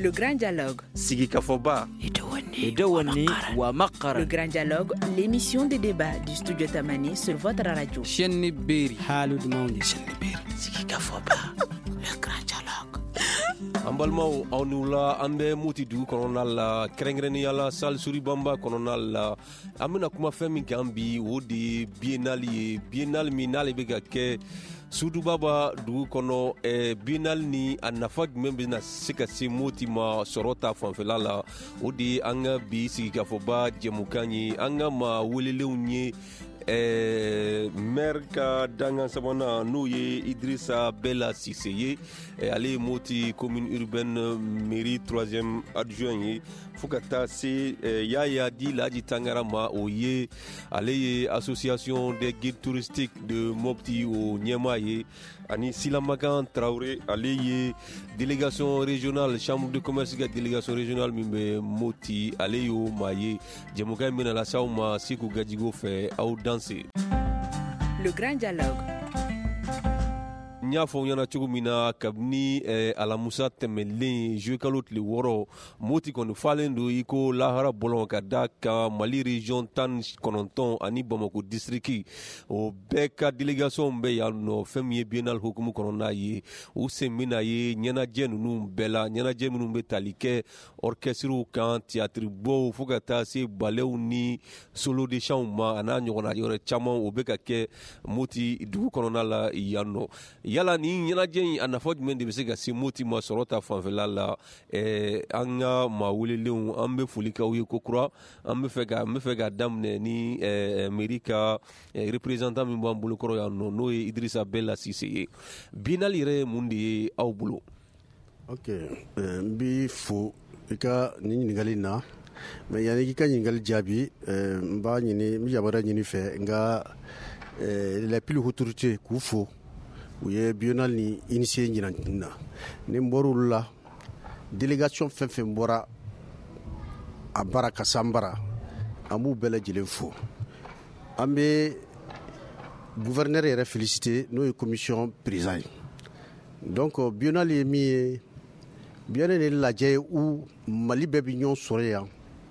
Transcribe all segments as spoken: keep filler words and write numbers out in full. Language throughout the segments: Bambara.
Le grand dialogue. Sigi Kafoba. Idawani wa Makara. Le grand dialogue, l'émission de débat du studio Tamani sur votre radio. Chenni Beri. Halud Maundi. Chenni Beri. Sigi Kafoba. Le grand dialogue. An balimaw aw ni wula an bɛ Moti dugu kɔnɔna la kɛrɛnkɛrɛnnenya la Salle Souribamba kɔnɔna la an bɛna kuma fɛn min kan bi o de ye biennale ye biennale min n'ale bɛ ka kɛ Sudubaba dugu kɔnɔ eh, biennale ni a nafa jumɛn bɛna se ka se Moti ma sɔrɔ ta fanfɛla la o de ye an ka bi sigikafɔba jɛmukan ye an ka maa welelenw ye Eh, maire ka dangan sabanan n'o ye Idrissa Bella Cissé ye eh, ale ye Moti commune urbaine mairie troisième adjoint ye fo ka taa se eh, Yaya Di Laji Tangara ma o ye ale ye association des guides touristiques de Mopti o ɲɛma ye ani Silamakan Traoré ale ye délégation régionale chambre de commerce ka délégation régionale min bɛ Moti ale y'o maa ye jɛmukan in bɛna lase aw ma Seku Gajigo fɛ aw danse. Le grand dialogue. N y'a fɔ ɲɛna cogo min na kabini eh, alamusa tɛmɛlen juillet kalo tile wɔɔrɔ Moti kɔni falen don i ko lahara bɔlɔn ka da kan Mali region tan kɔnɔntɔn ani Bamako district o bɛɛ ka délégation bɛ yan nɔ fɛn min ye biennale hukumu kɔnɔna ye u sen bɛna ye ɲɛnajɛ ninnu bɛɛ la ɲɛnajɛ minnu bɛ tali kɛ orchestre kan théâtre bɔw fo ka taa se ballew ni solo de chants ma a n'a ɲɔgɔnna yɔrɔ caman o bɛ ka kɛ Moti dugu kɔnɔna la yan nɔ. Yala ni ɲɛnajɛ in a nafa jumɛn de bɛ se ka se Moti ma sɔrɔ ta fanfɛla la eh, an ka maa welelenw an bɛ foli k'aw ye kokura an bɛ fɛ ka an bɛ fɛ ka daminɛ ni eh, mairie ka eh, représentant min b'an bolo kɔrɔ yan nɔ n'o ye Idrissa Bella Cissé ye biennale yɛrɛ ye mun de ye aw bolo. Ok n b'i fo i ka nin ɲininkali na mais yanni k'i ka ɲininkali jaabi n b'a ɲini n bɛ yamaruya ɲini fɛ n ka les plus autorités k'u fo. U ye biennale ni initié ɲinan na ni n bɔra olu la délégation fɛn fɛn bɔra a bara ka san bara an b'u bɛɛ lajɛlen fo an bɛ gouverneur yɛrɛ félicité n'o ye commission président ye donc biennale ye min ye biennale ye lajɛ ye u Mali bɛɛ bɛ ɲɔgɔn sɔrɔ yan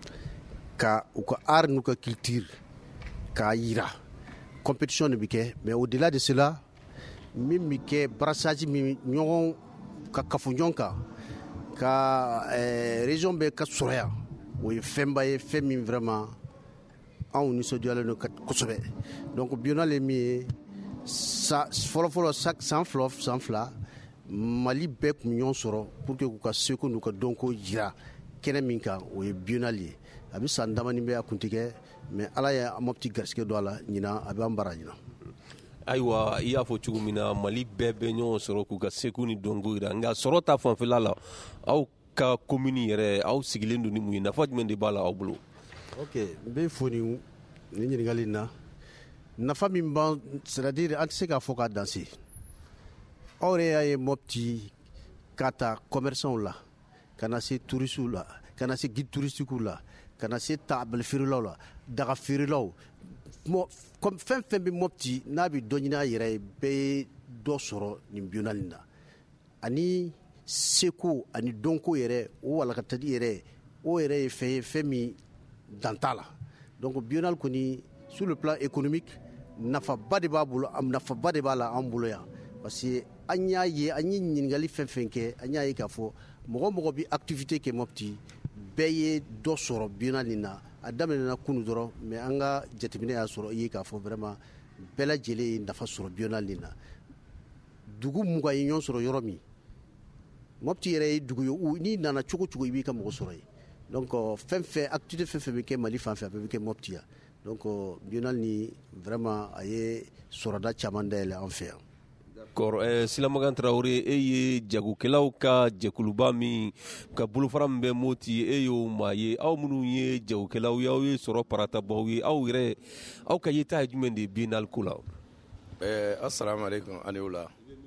ka u ka art n'u ka culture k'a yira compétition de bɛ kɛ mais au delà de cela min bɛ kɛ brassage min ɲɔgɔn ka kafo ɲɔgɔn kan ka eh, région bɛɛ ka sɔrɔ yan o ye fɛnba ye fɛn min vraiment anw nisɔndiyalen don kosɛbɛ donc biennale ye min ye sa fɔlɔfɔlɔ san fila san fila Mali bɛɛ tun bɛ ɲɔgɔn sɔrɔ pour que k'u ka seko n'u ka dɔnko jira kɛnɛ min kan o ye biennale ye a bɛ san damani bɛ a kun tɛ kɛ mais Ala ye Mopti garisɛgɛ don a la ɲinan a bɛ an bara ɲinan. Ayiwa i y'a fɔ cogo min na Mali bɛɛ bɛ ɲɔgɔn sɔrɔ k'u ka seko ni dɔnko jira nka sɔrɔ ta fanfɛla la aw ka commune yɛrɛ aw sigilen don ni mun ye nafa jumɛn de b'a la aw bolo. Ok n bɛ fo nin nin ɲininkali na nafa min b'an c'est à dire an tɛ se k'a fɔ k'a danse aw yɛrɛ y'a ye Mopti k'a ta commerçants la ka na se touristes la ka na se guide touristiques la ka na se tabale feerelaw la daga feerelaw comme fɛn fɛn bɛ Mopti n'a bɛ dɔ ɲini a yɛrɛ ye bɛɛ ye dɔ sɔrɔ nin biennale na ani seko ani dɔnko yɛrɛ o walakatali yɛrɛ o yɛrɛ ye fɛn ye fɛn min dan t'a la donc biennale kɔni sur le plan économique nafaba de b'a bolo nafaba de b'a la an bolo yan parce que an y'a ye an ye ɲininkali fɛn fɛn kɛ an y'a ye k'a fɔ mɔgɔ mɔgɔ bɛ activité kɛ Mopti bɛɛ ye dɔ sɔrɔ biennale nin na a daminɛna kunu dɔrɔn mais an ka jateminɛ y'a sɔrɔ i ye k'a fɔ vraiment bɛɛ lajɛlen ye nafa sɔrɔ biennale nin na dugu mugan ye ɲɔgɔn sɔrɔ yɔrɔ min Mopti yɛrɛ ye dugu ye n'i nana cogo cogo i b'i ka mɔgɔ sɔrɔ yen donc fɛn fɛn activité fɛn fɛn bɛ kɛ Mali fan fɛ a bɛɛ bɛ kɛ Mopti yan donc biennale ni vraiment a ye sɔrɔda caman dayɛlɛ an fɛ yan. D'accord eh, Silamakan Traoré e ye jagokɛlaw ka jɛkuluba min ka bolofara min bɛ Moti e y'o maa ye aw minnu ye jagokɛlaw ye aw ye sɔrɔ paratabaw ye aw yɛrɛ aw ka yeta ye jumɛn de ye biennale ko la. Eh, assalamu alaikum ani wula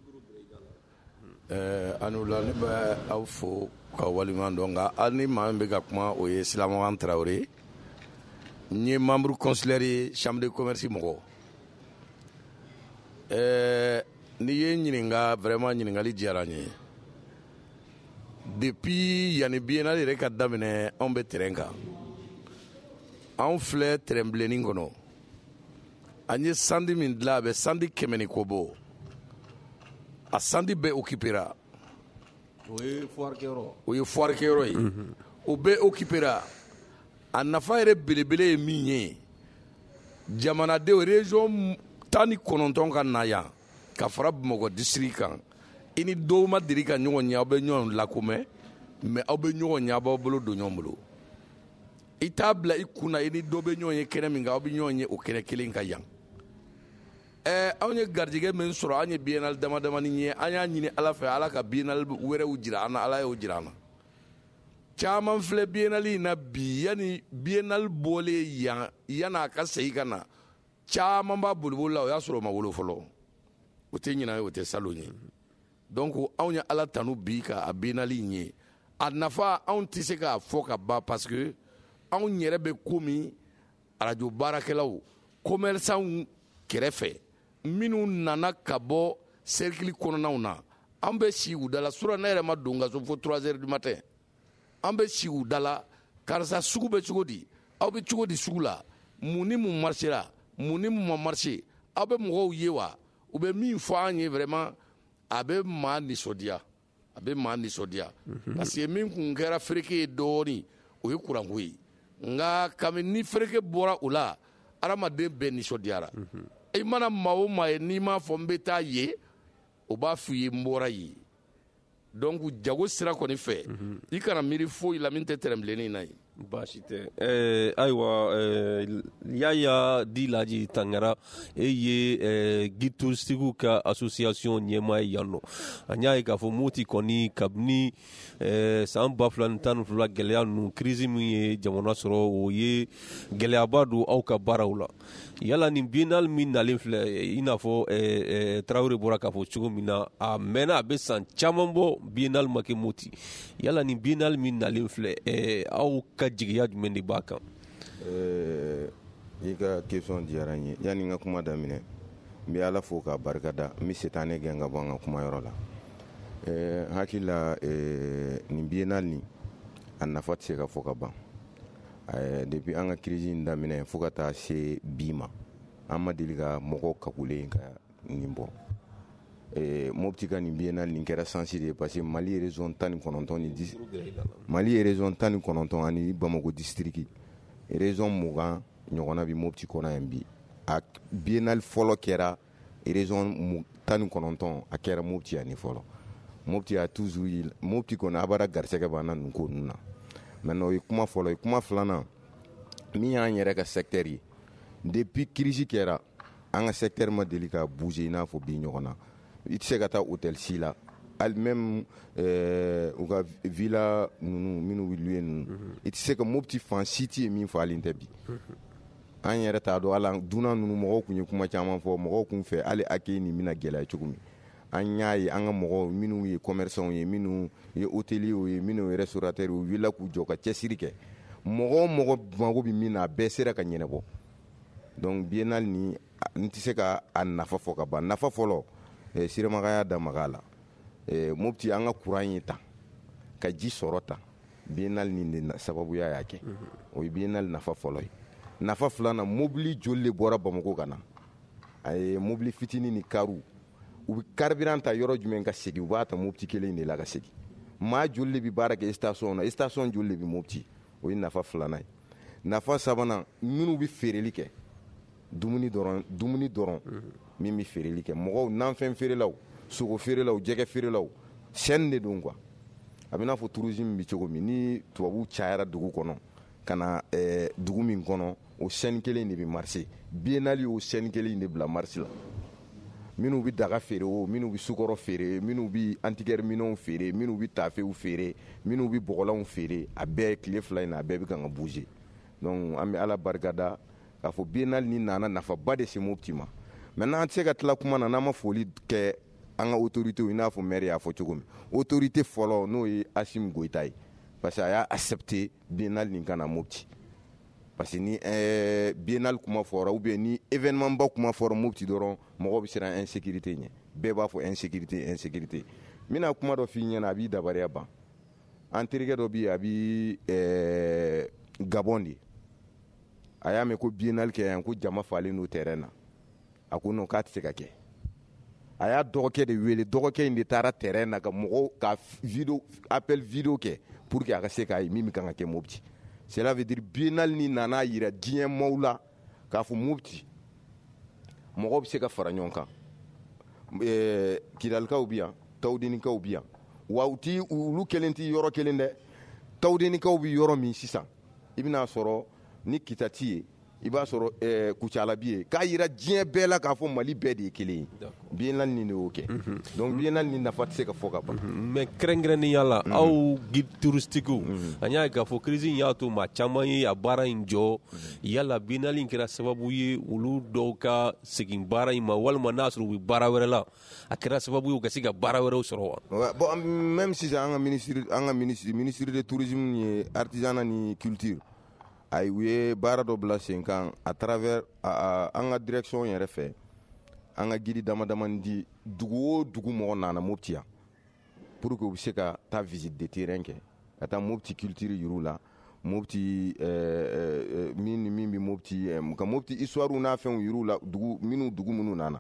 eh, ani wula ne bɛ aw fo ka waliɲuman dɔn nka hali ni maa min bɛ ka kuma o ye Silamakan Traoré n ye membre consulaire ye chambre de commerce mɔgɔ eh, n'i ye ɲininka vraiment ɲininkali diyara n ye depuis yani biennale yɛrɛ ka daminɛ anw bɛ terrain kan anw filɛ terrain bilennin kɔnɔ an ye sandi min dilan a bɛ sandi kɛmɛ ni kɔ bɔ a sandi bɛɛ occupera o ye foire o ye foire kɛyɔrɔ ye o bɛɛ occupera a nafa yɛrɛ belebele ye min ye jamanadenw région tan ni kɔnɔntɔn ka na yan ka fara Bamakɔ district kan i ni dɔw ma deli ka ɲɔgɔn ye aw bɛ ɲɔgɔn lakomɛ mais aw bɛ ɲɔgɔn ye aw b'aw bolo don ɲɔgɔn bolo i t'a bila i kun na i ni dɔ bɛ ɲɔgɔn ye kɛnɛ min kan aw bɛ ɲɔgɔn ye o kɛnɛ kelen kan yan ɛɛ anw ye garijɛgɛ min sɔrɔ an ye biennale dama damani ye an y'a ɲini Ala fɛ Ala ka biennale wɛrɛw jira an na Ala y'o jira an na caman filɛ biennale in na bi yanni biennale bɔlen yan yan'a ka segin ka na caman b'a boliboli la o y'a sɔrɔ o ma wolo fɔlɔ o tɛ ɲinan ye o tɛ salon ye donc anw ye Ala tanu bi ka a biennale in ye a nafa anw tɛ se k'a fɔ ka ban parce que anw yɛrɛ bɛ ko min radio baarakɛlaw commerçants kɛrɛfɛ minnu nana ka bɔ cercle kɔnɔnaw na an bɛ si u da la surɔ ne yɛrɛ ma don n ka so fo trois heures du matin an bɛ si u da la karisa sugu bɛ cogo di aw bɛ cogo di sugu la mun ni mun marchera mun ni mun ma marché aw bɛ mɔgɔw ye wa u bɛ min fɔ an ye vraiment a bɛ maa nisɔndiya a bɛ maa nisɔndiya parce que min kun kɛra fereke ye dɔɔnin o ye kuranko ye nka kabini ni fereke bɔra o la adamaden bɛɛ nisɔndiyara i mana maa o maa ye n'i m'a fɔ n bɛ taa ye o b'a f'i ye n bɔra ye donc jago sira kɔni fɛ i kana miiri foyi la min tɛ terrain bilennin na ye baasi tɛ ɛɛ ayiwa ɛɛ Yaya Di Laji Tangara e ye ɛɛ guide touristiques ka association ɲɛmaa ye yan nɔ an y'a ye k'a fɔ Moti kɔni kabini ɛɛ san ba fila ni tan ni fila gɛlɛya ninnu crise min ye jamana sɔrɔ o ye gɛlɛyaba don aw ka baaraw la yala nin biennale min nalen filɛ i n'a fɔ ɛɛ Tarawele bɔra k'a fɔ cogo min na a mɛnna a bɛ san caman bɔ biennale ma kɛ Moti yala nin biennale min nalen filɛ ɛɛ aw ka jigiya jumɛn de b'a kan ɛɛ i ka question diyara n ye yanni n ka kuma daminɛ n bɛ Ala fo k'a barikada n bɛ setanɛ gɛn ka bɔ an ka kumayɔrɔ la ɛɛ hakili la ɛɛ nin biennale nin a nafa tɛ se ka fɔ ka ban ɛɛ depuis an ka crise in daminɛ fo ka taa se bi ma an ma deli ka mɔgɔw kagulen ka nin bɔ ɛɛ Mopti ka nin biennale nin kɛra sansi de ye parce que Mali ye région tan ni kɔnɔntɔn ni dix Mali ye région tan ni kɔnɔntɔn ani Bamakɔ district région mugan ɲɔgɔnna bi Mopti kɔnɔ yan bi a biennale fɔlɔ kɛra région tan ni kɔnɔntɔn a kɛra Mopti yan ni fɔlɔ Mopti a toujours yi Mopti kɔni a b'ara garisɛgɛ b'an na nin ko ninnu na maintenant o ye kuma fɔlɔ ye kuma filanan min y'an yɛrɛ ka secteur ye depuis crise kɛra an ka secteur ma deli ka bouger i n'a fɔ bi ɲɔgɔn na i tɛ se ka taa hôtel si la hali même ɛɛ u ka villa ninnu minnu bɛ louer ninnu i tɛ se ka Mopti fan si tɛ yen min falen tɛ bi an yɛrɛ t'a dɔn hali dunan ninnu mɔgɔw tun ye kuma caman fɔ mɔgɔw tun fɛ hali accueil nin bɛna gɛlɛya cogo min an y'a ye an ka mɔgɔw minnu ye commerçants ye minnu ye hôteliers ye minnu ye restaurateurs u wulila k'u jɔ ka cɛsiri kɛ mɔgɔ o mɔgɔ mago bɛ min na a bɛɛ sera ka ɲɛnabɔ donc biennale nin n tɛ se ka a nafa fɔ ka ban nafa fɔlɔ ɛɛ Siramakan y'a da maga a la ɛɛ Mopti an ka courant ye tan ka ji sɔrɔ tan biennale nin de sababuya y'a kɛ o ye biennale nafa fɔlɔ ye nafa filanan mobili joli de bɔra Bamakɔ ka na a ye mobili fitinin ni karu u bɛ carburant ta yɔrɔ jumɛn ka segin u b'a ta Mopti kelen in de la ka segin maa joli de bɛ baara kɛ station na station joli de bɛ Mopti o ye nafa filanan ye nafa sabanan minnu bɛ feereli kɛ dumuni dɔrɔn dumuni dɔrɔn min bɛ feereli kɛ mɔgɔw nanfɛn feerelaw sogo feerelaw jɛgɛ feerelaw chaîne de don quoi a bɛ n'a fɔ tourisme bɛ cogo min ni tubabuw cayara dugu kɔnɔ ka na ɛɛ dugu min kɔnɔ o chaîne kelen de bɛ marché biennale y'o chaîne kelen de bila marché la minnu bɛ daga feere o minnu bɛ sukɔrɔ feere minnu bɛ antigɛri minɛnw feere minnu bɛ tafew feere minnu bɛ bɔgɔlanw feere a bɛɛ tile fila in na a bɛɛ bɛ kan ka bouger donc an bɛ Ala barikada k'a fɔ biennale ni nana nafaba de se Mopti ma maintenant an tɛ se ka tila kuma na n'an ma foli kɛ an ka autorités i n'a fɔ maire y'a fɔ cogo min autorité fɔlɔ n'o ye Assimi Goïta ye parce que a y'a accepté biennale nin ka na Mopti parce que ni ɛɛ biennale kuma fɔra ou bien ni événement ba kuma fɔra Mopti dɔrɔn mɔgɔw bɛ siran insécurité ɲɛ bɛɛ b'a fɔ insécurité insécurité n bɛna kuma dɔ f'i ɲɛna a b'i dabariya ban an terikɛ dɔ bi a bi ɛɛ Gabon de a y'a mɛn ko biennale kɛ yan ko jama falen n'o terrain na a ko non k'a tɛ se ka kɛ a y'a dɔgɔkɛ de wele dɔgɔkɛ in de taara terrain na ka mɔgɔw ka video appel video kɛ pour que a ka se k'a ye min bɛ kan ka kɛ Mopti cela veut dire biennale ni nana yira diɲɛ maaw la k'a fɔ Mopti mɔgɔw bɛ se ka fara ɲɔgɔn kan ɛɛ Kidalikaw bi yan Tawudenikaw bi yan wa u ti olu kelen tɛ yɔrɔ kelen dɛ Tawudenikaw bi yɔrɔ min sisan i bɛna sɔrɔ ni Kita t'i ye i b'a sɔrɔ ɛɛ Kucala b'i ye k'a yira diɲɛ bɛɛ la k'a fɔ Mali bɛɛ de ye kelen ye biennale ni de y'o kɛ donc biennale ni nafa tɛ se ka fɔ ka ban mais kɛrɛnkɛrɛnnenya la aw guide touristiques an y'a ye k'a fɔ crise in y'a to maa caman ye a baara in jɔ yala biennale in kɛra sababu ye olu dɔw ka segin baara in ma walima n'a sɔrɔ u bɛ baara wɛrɛ la a kɛra sababu ye u ka se ka baara wɛrɛw sɔrɔ wa. bon même sisan an ka ministre an ka ministre ministre de tourisme ye artisanat ni culture ayi u ye baara dɔ bila sen kan à travers an ka direction yɛrɛ fɛ an ka guide dama dama di dugu o dugu mɔgɔ nana Mopti yan pour que u bɛ se ka taa visite de terrain kɛ ka taa Mopti culture yir'u la Mopti ɛɛ min ni min bɛ Mopti ka Mopti histoire n'a fɛnw yir'u la dugu minnu dugu minnu nana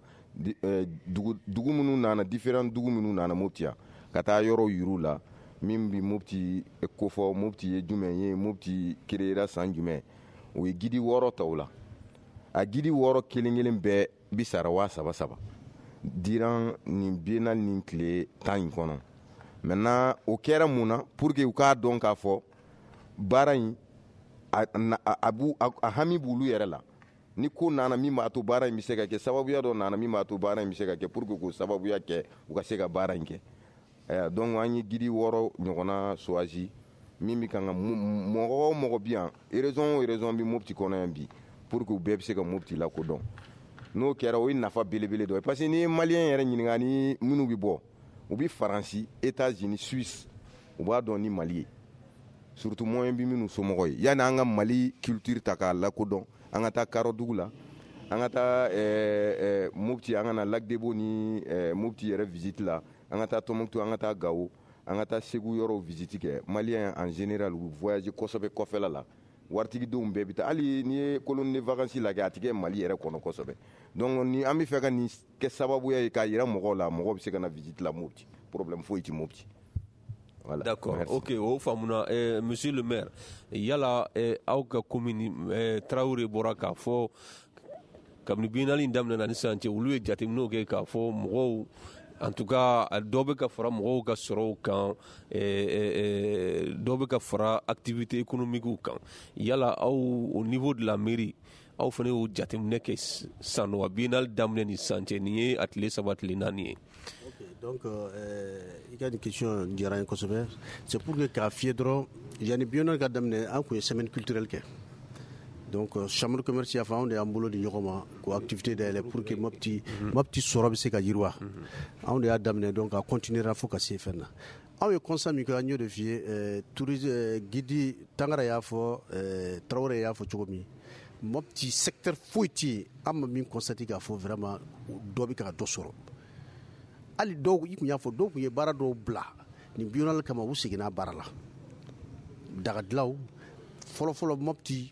dugu dugu minnu nana différents dugu minnu nana Mopti yan ka taa yɔrɔw yir'u la min bɛ Mopti kofɔ Mopti ye jumɛn ye Mopti créera san jumɛn o ye guide wɔɔrɔ ta o la a guide wɔɔrɔ kelen kelen bɛɛ bi sara waa saba saba durant nin biennale nin tile tan in kɔnɔ maintenant o kɛra mun na pour que u k'a dɔn k'a fɔ baara in a a b'u a hami b'olu yɛrɛ la ni ko nana min b'a to baara in bɛ se ka kɛ sababuya dɔ nana min b'a to baara in bɛ se ka kɛ pour que k'o sababuya kɛ u ka se ka baara in kɛ donc an ye guide wɔɔrɔ ɲɔgɔnna choisi min bɛ kan ka mɔgɔ o mɔgɔ bi yan raison o raison bɛ Mopti kɔnɔ yan bi pour que u bɛɛ bɛ se ka Mopti lakodɔn n'o kɛra o ye nafa belebele dɔ ye parce que n'i ye maliyɛn yɛrɛ ɲininka ni minnu bɛ bɔ u bɛ Faransi États-Unis Suisse u b'a dɔn ni Mali ye surtout moyen bɛ minnu somɔgɔ ye yanni an ka Mali culture ta k'a lakodɔn an ka taa Kaarɔdugu la an ka taa ɛɛ Mopti an ka na Lac de Bo ni Mopti yɛrɛ visite la an ka taa Tɔnbukutu an ka taa Gawo an ka taa Segu yɔrɔw visite kɛ maliyɛn en général u voyage kosɛbɛ kɔfɛla la waritigidenw bɛɛ bɛ taa hali n'i ye colonie de vacances lajɛ a tɛ kɛ Mali yɛrɛ kɔnɔ kosɛbɛ donc ni an bɛ fɛ ka nin kɛ sababuya ye k'a yira mɔgɔw la mɔgɔw bɛ se ka na visite la Mopti problème foyi tɛ Mopti. Voilà. D'accord, merci. Ok, o faamuna eh, monsieur le maire yala eh, aw ka commune eh, Traoré bɔra k'a fɔ kabini biennale in daminɛna ni sisan cɛ olu ye jateminɛw kɛ k'a fɔ mɔgɔw en tout cas dɔw bɛ ka fara mɔgɔw ka sɔrɔw kan dɔw bɛ ka fara activité économique kan yala aw au niveau de la mairie aw fana y'o jateminɛ kɛ san wa biennale daminɛ ni sisan cɛ nin ye a tile saba tile naani ye. Donc i ka nin question diyara n ye kosɛbɛ c'est pour que k'a fiyɛ dɔrɔn yanni biennale ka daminɛ an tun ye semaine culturelle kɛ donc chambre commerce y'a fɔ anw de y'an bolo di ɲɔgɔn ma k'o activité dayɛlɛ pour que Mopti Mopti sɔrɔ bɛ se ka yiriwa anw de y'a daminɛ donc a continuera fo ka se fɛn na anw ye constat min kɛ an y'o de f'i ye tourisme guide Tangara y'a fɔ Traoré y'a fɔ cogo min Mopti secteur foyi tɛ yen an ma min constaté k'a fɔ vraiment dɔ bɛ ka dɔ sɔrɔ hali dɔw i kun y'a fɔ dɔw kun ye baara dɔw bila nin biennale kama u seginna baara la dagadilaw fɔlɔfɔlɔ Mopti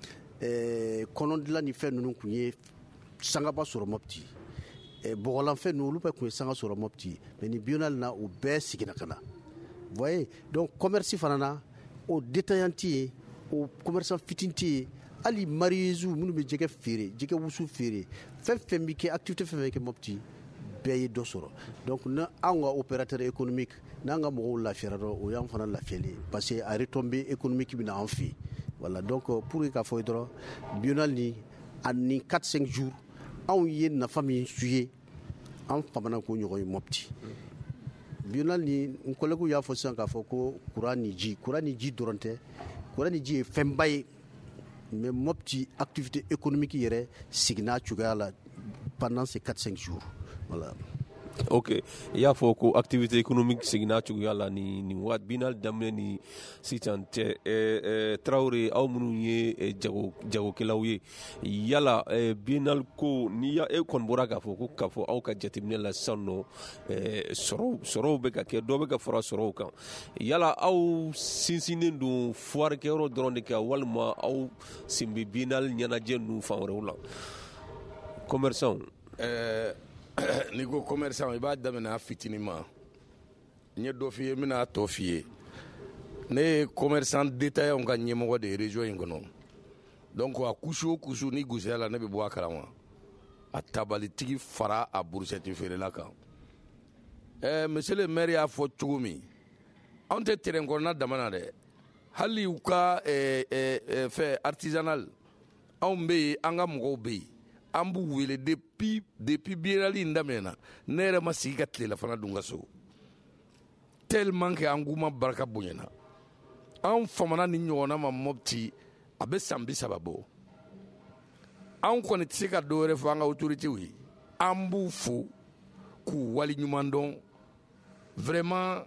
kɔnɔ dilan ni fɛn ninnu kun ye sangaba sɔrɔ Mopti bɔgɔlanfɛn ninnu olu bɛɛ kun ye sanga sɔrɔ Mopti mais ni biennale na o bɛɛ seginna ka na voyez donc commerce fana na o détaillant tɛ yen o commerçant fitinin tɛ yen hali mariés minnu bɛ jɛgɛ feere jɛgɛ wusu feere fɛn fɛn bɛ kɛ activité fɛn fɛn bɛ kɛ Mopti bɛɛ ye dɔ sɔrɔ donc ni anw ka opérateur économique n'an ka mɔgɔw lafiyara dɔrɔn o y'an fana lafiyalen ye parce que a retombée économique bɛ na an fɛ yen. Voilà, donc pour k'a fɔ dɔrɔn biennale ni a ni quatre cinq jours anw ye nafa min su ye an famana k'o ɲɔgɔn ye Mopti biennale ni n collègue y'a fɔ sisan k'a fɔ ko courant ni ji courant ni ji dɔrɔn tɛ courant ni ji ye fɛnba ye mais Mopti activité économique yɛrɛ seginna cogoya la pendant ces quatre cinq jours voilà. Ok, i y'a fɔ ko activité économique seginna cogoya la ni ni waati binal daminɛ ni sisan cɛ ɛɛ Traoré aw minnu ye jago jagokɛlaw ye yala binal ko ni ya e kɔni bɔra k'a fɔ ko k'a fɔ aw ka jateminɛ la sisan nɔ sɔrɔw sɔrɔw bɛ ka kɛ dɔ bɛ ka fara sɔrɔw kan yala aw sinsinnen don foire kɛyɔrɔ dɔrɔn de kan walima aw sen bɛ binal ɲɛnajɛ ninnu fan wɛrɛw la commerçant ɛɛ n'i ko commerçant i b'a daminɛ a fitinin ma n ye dɔ f'i ye n bɛna tɔ f'i ye ne ye commerçant détaillant ka ɲɛmɔgɔ de ye région in kɔnɔ donc a kusu o kusu ni gosiya la ne bɛ bɔ a kalama a tabalitigi fara a burusiɲɛti feerela kan ɛɛ monsieur le maire y'a fɔ cogo min anw tɛ terrain kɔnɔna dama na dɛ hali u ka ɛɛ ɛɛ fɛ artisanal anw bɛ yen an ka mɔgɔw bɛ yen an b'u wele depuis depuis biennale in daminɛna ne yɛrɛ ma sigi ka tilelafana dun ka so tellement que an guma barika bonyana an famana ni ɲɔgɔnna ma Mopti a bɛ san bi saba bɔ an kɔni tɛ se ka dɔ wɛrɛ fɔ an ka autorités ye an b'u fo k'u waleɲuman dɔn vraiment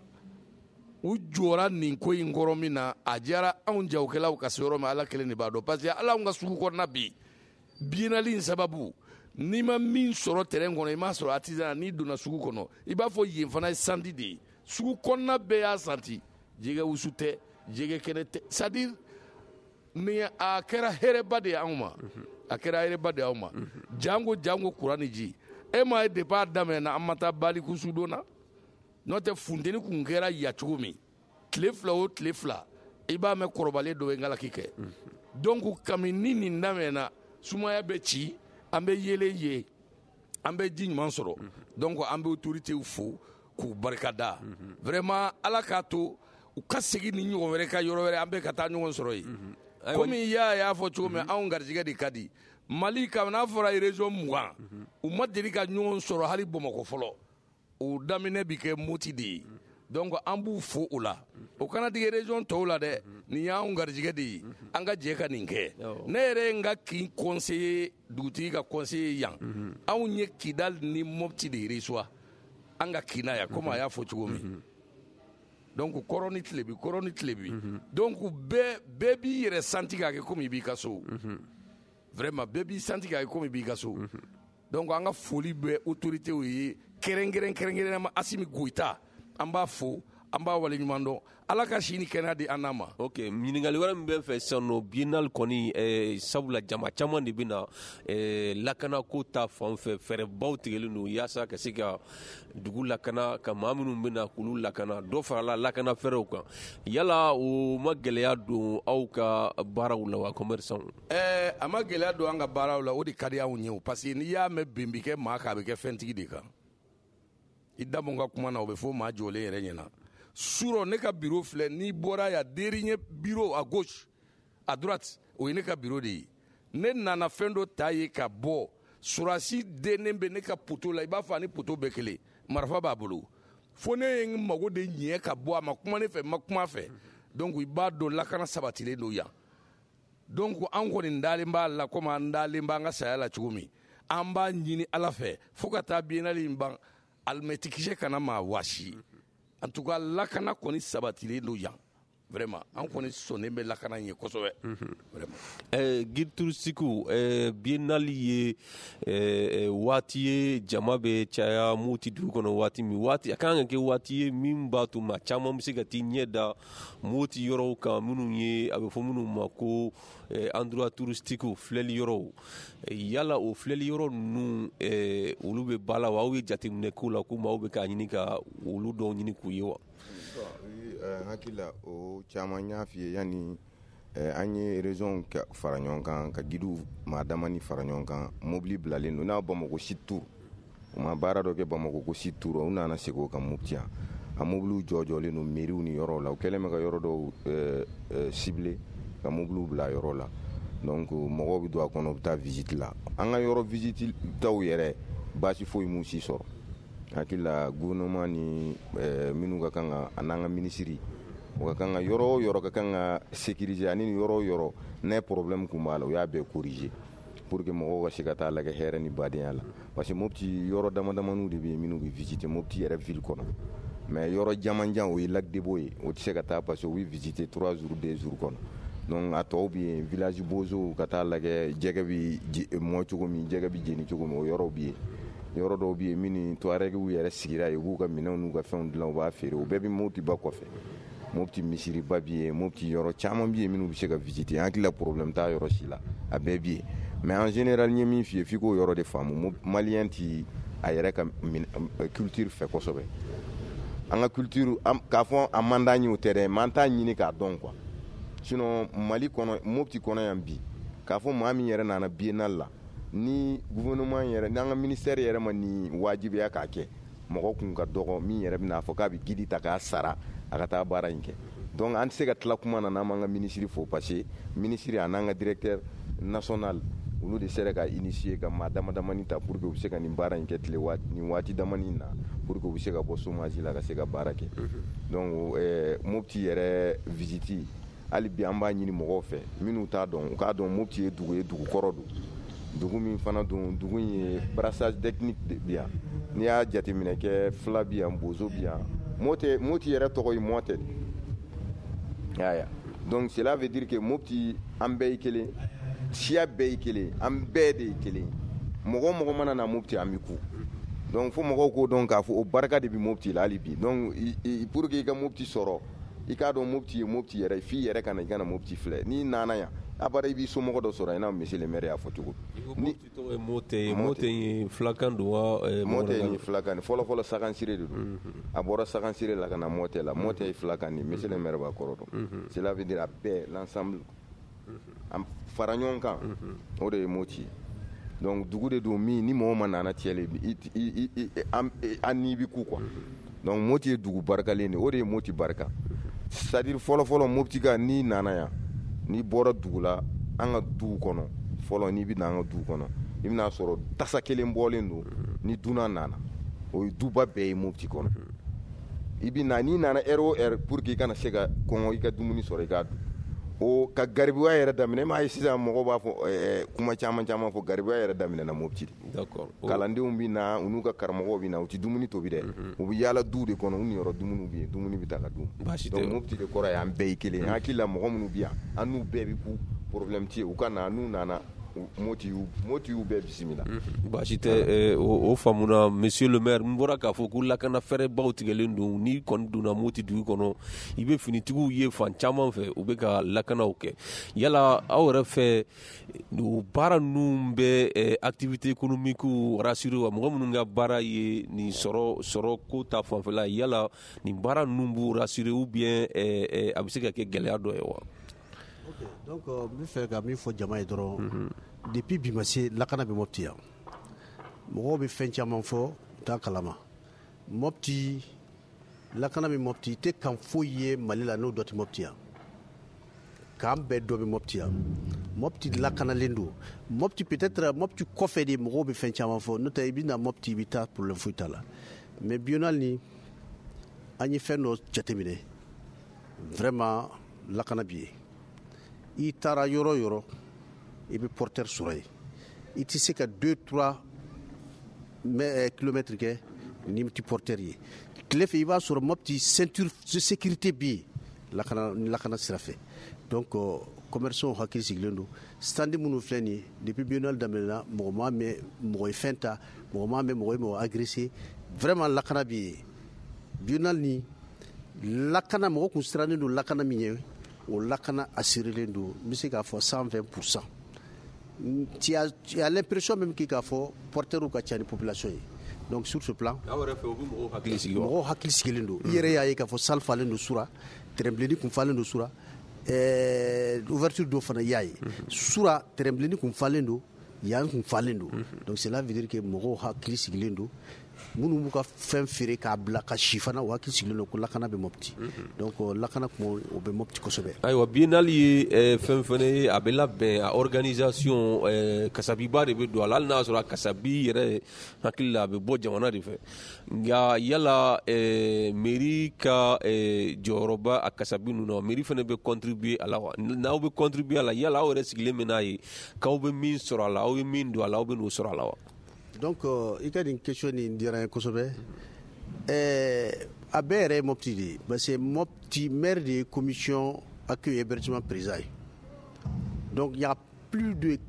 u jɔra nin ko in kɔrɔ min na a diyara anw jagokɛlaw ka se yɔrɔ min Ala kelen de b'a dɔn parce que hali anw ka sugu kɔnɔna bi biennale in sababu n'i ma min sɔrɔ terrain kɔnɔ i m'a sɔrɔ artisan n'i donna sugu kɔnɔ i b'a fɔ yen fana ye santi de ye sugu kɔnɔna bɛɛ y'a santi jɛgɛ wusu tɛ jɛgɛ kɛnɛ tɛ c'est à dire ni a kɛra hɛrɛba de ye anw ma a kɛra hɛrɛba de ye anw ma jango jango kuran ni ji e m'a ye depuis a daminɛna an ma taa baliku sudon na n'o tɛ funteni kun kɛra yan cogo min tile fila o tile fila i b'a mɛn kɔrɔbalen dɔ ye ngalaki kɛ donc kabini nin daminɛna sumaya bɛ ci an bɛ yele ye an bɛ ji ɲuman sɔrɔ donc an bɛ autorités fo k'u barikada vraiment Ala k'a to u ka segin ni ɲɔgɔn wɛrɛ ka yɔrɔ wɛrɛ an bɛ ka taa ɲɔgɔn sɔrɔ yen komi y'a y'a fɔ cogo min anw garijɛgɛ de ka di Mali kabini n'a fɔra région mugan u ma deli ka ɲɔgɔn sɔrɔ hali Bamakɔ fɔlɔ o daminɛ bi kɛ Moti de ye donc an b'u fo o la o kana digi région tɔw la dɛ nin y'anw garijɛgɛ de ye an ka jɛ ka nin kɛ ne yɛrɛ ye n ka kin conseiller dugutigi ka conseiller yan anw ye Kidal ni Mopti de reçoit an ka kin na yan komi a y'a fɔ cogo min donc kɔrɔ ni tile bi kɔrɔ ni tile bi donc bɛɛ bɛɛ b'i yɛrɛ santi k'a kɛ komi i b'i ka so vraiment bɛɛ b'i santi k'a kɛ komi i b'i ka so donc an ka foli bɛ autorités ye kɛrɛnkɛrɛn kɛrɛnkɛrɛnnama Asimi Goyita an b'a fo an b'a waleɲuman dɔn Ala ka si ni kɛnɛya di an n'a ma. ok ɲininkali wɛrɛ min bɛ n fɛ sisan nɔ biennale kɔni ɛɛ sabula jama caman de bɛ na ɛɛ lakanako ta fan fɛ fɛɛrɛbaw tigɛlen don yaasa ka se ka dugu lakana ka maa minnu bɛ na k'olu lakana dɔ farala lakana fɛɛrɛw kan yala o ma gɛlɛya don aw ka baaraw la wa commerçant. ɛɛ a ma gɛlɛya don an ka baaraw la o de ka di anw ye o parce que n'i y'a mɛn bin bi kɛ maa kan a bɛ kɛ fɛntigi de kan i da mun ka kuma na o bɛ fɔ maa jɔlen yɛrɛ ɲɛna. Suro ne ka bureau filɛ n'i bɔra yan dernier bureau à gauche à droite o ye ne ka bureau de ye ne nana fɛn dɔ ta ye ka bɔ surasi dennen bɛ ne ka poto la i b'a fɔ ani poto bɛɛ kelen marifa b'a bolo fo ne ye n mago de ɲɛ ka bɔ a ma kuma ne fɛ n ma kuma a fɛ donc i b'a dɔn lakana sabatilen don yan donc an kɔni dalen b'a la komi an dalen b'an ka saya la cogo min an b'a ɲini Ala fɛ fo ka taa biennale in ban alimɛtikisɛ kana maa wasi. En tout cas lakana kɔni sabatilen don yan vraiment an kɔni sɔnnen bɛ lakana ye kosɛbɛ vraiment. ɛɛ guide touristique ɛɛ biennale ye ɛɛ waati ye jama bɛ caya Moti dugu kɔnɔ waati min waati a kan ka kɛ waati ye min b'a to maa caman bɛ se ka t'i ɲɛ da Moti yɔrɔw kan minnu ye a bɛ fɔ minnu ma ko ɛɛ endroit touristique filɛli yɔrɔw yala o filɛli yɔrɔ ninnu ɛɛ olu bɛ ba la wa aw ye jateminɛ k'o la ko maaw bɛ k'a ɲini ka olu dɔw ɲini k'u ye wa. hakili la o caman y'a f'i ye yanni an ye région fara ɲɔgɔn kan ka gidiw maa damani fara ɲɔgɔn kan mobili bilalen don n'a Bamakɔ Sud Tour u ma baara dɔ kɛ Bamakɔ ko Sud Tour u nana segin o kan Mopti yan a mobiliw jɔjɔlen don mairies ni yɔrɔw la u kɛlen bɛ ka yɔrɔ dɔw ciblé ka mobiliw bila yɔrɔ la donc mɔgɔw bɛ don a kɔnɔ u bɛ taa visite la an ka yɔrɔ visite taw yɛrɛ baasi foyi m'u si sɔrɔ hakili la gouvernement ni minnu ka kan ka a n'an ka minisiri o ka kan ka yɔrɔ o yɔrɔ ka kan ka sécuriser ani yɔrɔ o yɔrɔ n'a problème kun b'a la u y'a bɛɛ corriger pour que mɔgɔw ka se ka taa lagɛ hɛrɛ ni badenya la parce que Mopti yɔrɔ dama damaniw de bɛ yen minnu bɛ visiter Mopti yɛrɛ ville kɔnɔ mais yɔrɔ jamanjan o ye lac de Bo ye o tɛ se ka taa parce que o bɛ visiter trois jours deux jours kɔnɔ donc a tɔw bɛ yen village bozo ka taa lagɛ jɛgɛ bɛ mɔ cogo min jɛgɛ bɛ jeni cogo min o yɔrɔw bɛ yen yɔrɔ dɔw bɛ yen min ni Touaregiw yɛrɛ sigira yen u b'u ka minɛnw n'u ka fɛnw dilan u b'a feere o bɛɛ bɛ Mopti ba kɔfɛ Mopti misiriba bɛ yen Mopti yɔrɔ caman bɛ yen minnu bɛ se ka visiter an hakili la problème t'a yɔrɔ si la a bɛɛ bɛ yen mais en général n ye min f'i ye f'i k'o yɔrɔ de faamu maliyɛn ti a yɛrɛ ka culture fɛ kosɛbɛ an ka culture k'a fɔ a man d'an ye o tɛ dɛ mais an t'a ɲini k'a dɔn quoi sinon Mali kɔnɔ Mopti kɔnɔ yan bi k'a fɔ maa min yɛrɛ nana biennale la ni gouvernement yɛrɛ n'an ka ministère yɛrɛ ma ni wajibiya k'a kɛ mɔgɔ kun ka dɔgɔ min yɛrɛ bɛna fɔ k'a bɛ guide ta k'a sara a ka taa baara in kɛ donc an tɛ se ka tila kuma na n'an m'an ka ministre fo parce que ministre a n'an ka directeur national olu de sera ka initier ka maa dama damani ta pour que u bɛ se ka nin baara in kɛ tile waati nin waati damani na pour que u bɛ se ka bɔ chômage la ka se ka baara kɛ donc ɛɛ Mopti yɛrɛ visite hali bi an b'a ɲini mɔgɔw fɛ minnu t'a dɔn u k'a dɔn Mopti ye dugu ye dugu kɔrɔ don dugu min fana don dugu in ye brassage technique de bi yan n'i y'a jateminɛ kɛ Fila bi yan Bozo bi yan Mopti Mopti yɛrɛ tɔgɔ ye Mɔtɛ de y'a ye donc cela veut dire que Mopti an bɛɛ ye kelen siya bɛɛ ye kelen an bɛɛ de ye kelen mɔgɔ mɔgɔ mana na Mopti an bɛ ku donc fo mɔgɔw k'o dɔn k'a fɔ o barika de bɛ Mopti la hali bi donc pour que i ka Mopti sɔrɔ i k'a dɔn Mopti ye Mopti yɛrɛ f'i yɛrɛ ka na i ka na Mopti filɛ n'i nana yan a bara i b'i somɔgɔ dɔ sɔrɔ i n'a monsieur le maire y'a fɔ cogo ni Mopti tɔgɔ ye Mɔtɛ Mɔtɛ ye filakan don wa Mɔtɛ ye filakan fɔlɔ-fɔlɔ Sagansire de don a bɔra Sagansire la ka na Mɔtɛ la Mɔtɛ ye filakan de monsieur le maire b'a kɔrɔ dɔn cela veut dire a bɛɛ l'ensemble a fara ɲɔgɔn kan o de ye Mopti donc dugu de don min ni mɔgɔ ma nana tiyɛle an n'i bi ku quoi donc Mopti ye dugu barikalen de o de ye Mopti barika c'est à dire fɔlɔ-fɔlɔ Mopti ka n'i nana yan n'i bɔra dugu la an ka duw kɔnɔ fɔlɔ n'i bɛ na an ka duw kɔnɔ i bɛna sɔrɔ tasa kelen bɔlen don ni dunan nana o ye duba bɛɛ ye Mopti kɔnɔ i bɛ na n'i nana heure o heure pour que i kana se ka kɔngɔ i ka dumuni sɔrɔ i k'a dun o ka garibuya yɛrɛ daminɛ e m'a ye sisan mɔgɔw b'a fɔ ɛɛ kuma caman caman fɔ garibuya yɛrɛ daminɛ na Mopti de d'accord kalandenw bɛ na u n'u ka karamɔgɔw bɛ na u tɛ dumuni tobi dɛ u bɛ yaala du de kɔnɔ u niyɔrɔ dumuniw bɛ yen dumuni bɛ taa ka dun donc Mopti de kɔrɔ ye an bɛɛ ye kelen an hakili la mɔgɔ minnu bɛ yan an n'u bɛɛ bɛ ku problème tɛ yen u ka na n'u nana Mopti y'u bɛɛ bisimila baasi tɛ o faamuna monsieur le maire n bɔra k'a fɔ ko lakana fɛɛrɛbaw tigɛlen don n'i kɔni donna Mopti dugu kɔnɔ i bɛ finitigiw ye fan caman fɛ u bɛ ka lakanaw kɛ yala aw yɛrɛ fɛ o baara ninnu bɛ activité économique rassurer wa mɔgɔ minnu ka baara ye nin sɔrɔ sɔrɔ ko ta fanfɛla yala nin baara ninnu b'u rassurer ou bien a bɛ se ka kɛ gɛlɛya dɔ ye wa ok donc n bɛ fɛ ka min fɔ jama ye dɔrɔn depuis bi ma se lakana bɛ Mopti yan mɔgɔw bɛ fɛn caman fɔ t'a kalama Mopti lakana bɛ Mopti tɛ kan foyi ye Mali la n'o dɔ tɛ Mopti yan k'an bɛɛ dɔ bɛ Mopti yan Mopti lakanalen don Mopti peut-être Mopti kɔfɛ de mɔgɔw bɛ fɛn caman fɔ n'o tɛ i bɛ na Mopti i bɛ taa problème foyi t'a la mais biennale ni an ye fɛn dɔ jateminɛ vraiment lakana bɛ yen i taara yɔrɔ o yɔrɔ i bɛ porteur sɔrɔ yen i tɛ se ka deux trois kilomètres kɛ n'i tɛ porteur ye tile fɛ i b'a sɔrɔ Mopti ceinture de sécurité bɛ yen lakana lakana sira fɛ donc commerçants hakili sigilen don stand minnu filɛ nin ye depuis biennale daminɛna mɔgɔ ma mɛn mɔgɔ ye fɛn ta mɔgɔ ma mɛn mɔgɔ ye mɔgɔ agressé vraiment lakana bɛ yen biennale ni lakana mɔgɔ kun sirannen don lakana min ye o lakana assurelen don n bɛ se k'a fɔ cent vingt pour cent tu as, tu as l'impression même k'a fɔ porteur ka ca ni population ye donc sur ce plan mɔgɔw hakili sigilen don i yɛrɛ y'a ye k'a fɔ salle falen don sura terrain kun falen don sura ɛɛ ouverture dɔ fana y'a ye sura terrain kun falen don yan kun falen don donc cela veut dire que mɔgɔw hakili sigilen don minnu b'u ka fɛn feere k'a bila ka si fana o hakili sigilen don ko lakana bɛ Mopti donc lakana kuma o bɛ Mopti kosɛbɛ. ayiwa biennale ye fɛn fɛnɛ ye a bɛ labɛn a organisation kasabiba de bɛ don a la hali n'a sɔrɔ a kasabi yɛrɛ hakili la a bɛ bɔ jamana de fɛ nka yala mairie ka jɔyɔrɔba a kasabi ninnu na mairie fana bɛ contribuer a la wa n'aw bɛ contribuer a la yala aw yɛrɛ sigilen bɛ n'a ye k'aw bɛ min sɔrɔ a la aw ye min don a la aw bɛ n'o sɔrɔ a la wa. donc i ka nin question nin diyara n ye kosɛbɛ ɛɛ a bɛɛ yɛrɛ ye Mopti de ye parce que Mopti maire de ye commission accueil hébergement président ye donc il y a plus de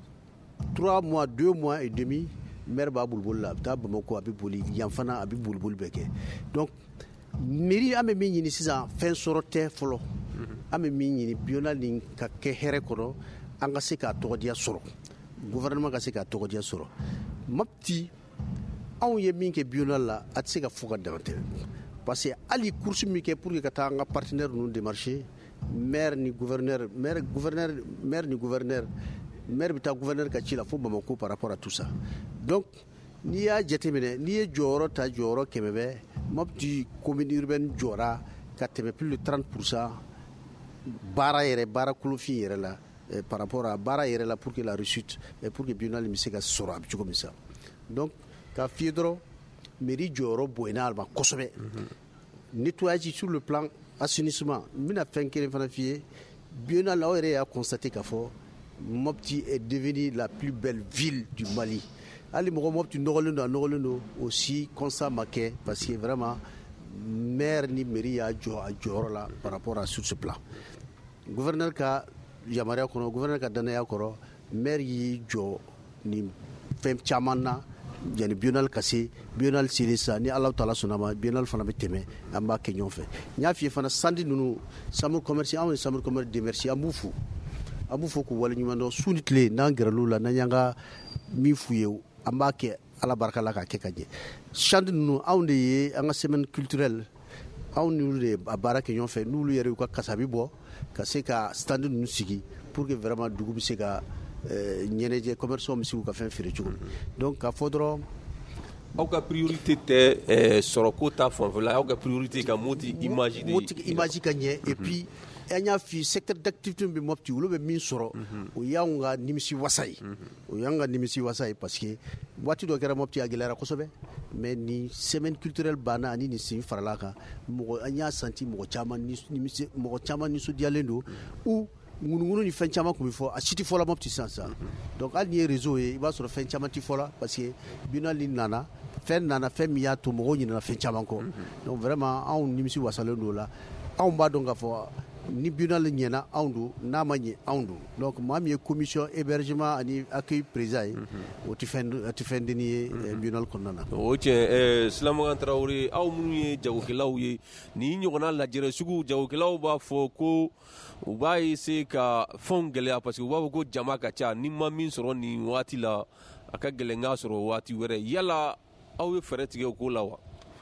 trois mois deux mois et demi maire b'a boliboli la a bɛ taa Bamako a bɛ boli yan fana a bɛ boliboli bɛɛ kɛ donc mairie an bɛ min ɲini sisan fɛn sɔrɔ tɛ fɔlɔ an bɛ min ɲini biennale nin ka kɛ hɛrɛ kɔnɔ an ka se k'a tɔgɔdiya sɔrɔ gouvernement ka se k'a tɔgɔdiya sɔrɔ Mopti anw ye min kɛ biennale la a tɛ se ka fɔ ka dama tɛmɛ parce que hali course min kɛ pour que ka taa an ka partenaire ninnu démarcher maire ni gouverneur maire gouverneur maire ni gouverneur maire bɛ taa gouverneur ka ci la fo Bamako par rapport à tout ça donc n'i y'a jateminɛ n'i ye jɔyɔrɔ ta jɔyɔrɔ kɛmɛ bɛ Mopti commune urbaine jɔra ka tɛmɛ plus de trente pour cent baara yɛrɛ baara kolofin yɛrɛ la par rapport à baara yɛrɛ la pour que la réussite et pour que biennale bɛ se ka sɔrɔ a bɛ cogo min sa donc k'a f'i ye dɔrɔn mairie jɔyɔrɔ bonyana a ma kosɛbɛ nettoyage sur le plan assainissement n bɛna fɛn kelen fana f'i ye biennale aw yɛrɛ y'a constaté k'a fɔ Mopti est devenue la plus belle ville du Mali hali mɔgɔ Mopti nɔgɔlen don a nɔgɔlen don aussi constat ma kɛ parce que vraiment maire ni mairie y'a jɔ a jɔyɔrɔ la par rapport à sur ce plan gouverneur ka yamaruya kɔnɔ gouverneur ka danaya kɔrɔ maire y'i jɔ ni fɛn caman na yani biennale ka se biennale selen sisan ni Alahu Taala sɔnna ma biennale fana bɛ tɛmɛ an b'a kɛ ɲɔgɔn fɛ n y'a f'i ye fana sandi ninnu chambre commerce anw ye chambre commerce démercier an b'u fo an b'u fo k'u waleɲuman dɔn su ni tile n'an gɛrɛl'u la n'an y'an ka min f'u ye an b'a kɛ Ala barika la k'a kɛ ka ɲɛ sandi ninnu anw de ye an ka semaine culturelle anw n'olu de a baara kɛ ɲɔgɔn fɛ n'olu yɛrɛ y'u ka kasabi bɔ ka se ka stand ninnu sigi pour que vraiment dugu bɛ se ka ɲɛnajɛ commerçants bɛ se k'u ka fɛn feere cogo donc k'a fɔ dɔrɔn aw ka priorité tɛ sɔrɔko ta fanfɛla aw ka priorité ka Mopti image de Mopti image ka ɲɛ et puis an y'a f'i ye secteur d'activité min bɛ Mopti olu bɛ min sɔrɔ o y'anw ka nimisi wasa ye o y'an ka nimisi wasa ye parce que waati dɔ kɛra Mopti a gɛlɛyara kosɛbɛ mais ni semaine culturelle banna ani ni sen farala kan mɔgɔ an y'a senti mɔgɔ caman nimisi mɔgɔ caman nisɔndiyalen don ou ŋunuŋunu ni fɛn caman tun bɛ fɔ a si tɛ fɔla Mopti sisan sisan donc hali n'i ye réseau ye i b'a sɔrɔ fɛn caman tɛ fɔla parce que biennale nana fɛn nana fɛn min y'a to mɔgɔw ɲinɛna fɛn caman kɔ donc vraiment anw nimisi wasalen don o la anw b'a dɔn k'a fɔ ni biennale ɲɛna anw don n'a ma ɲɛ anw don donc maa min ye commission hébergement ani accueil président ye o tɛ fɛn o tɛ fɛn denni ye biennale kɔnɔna na. o tiɲɛ Silamakan Tarawele aw minnu ye jagokɛlaw ye nin ɲɔgɔnna lajɛrɛ sugu jagokɛlaw b'a fɔ ko u b'a essayer ka fɛnw gɛlɛya parce que u b'a fɔ ko jama ka ca ni ma min sɔrɔ nin waati la a ka gɛlɛn k'a sɔrɔ waati wɛrɛ yala aw ye fɛɛrɛ tigɛ o ko la wa.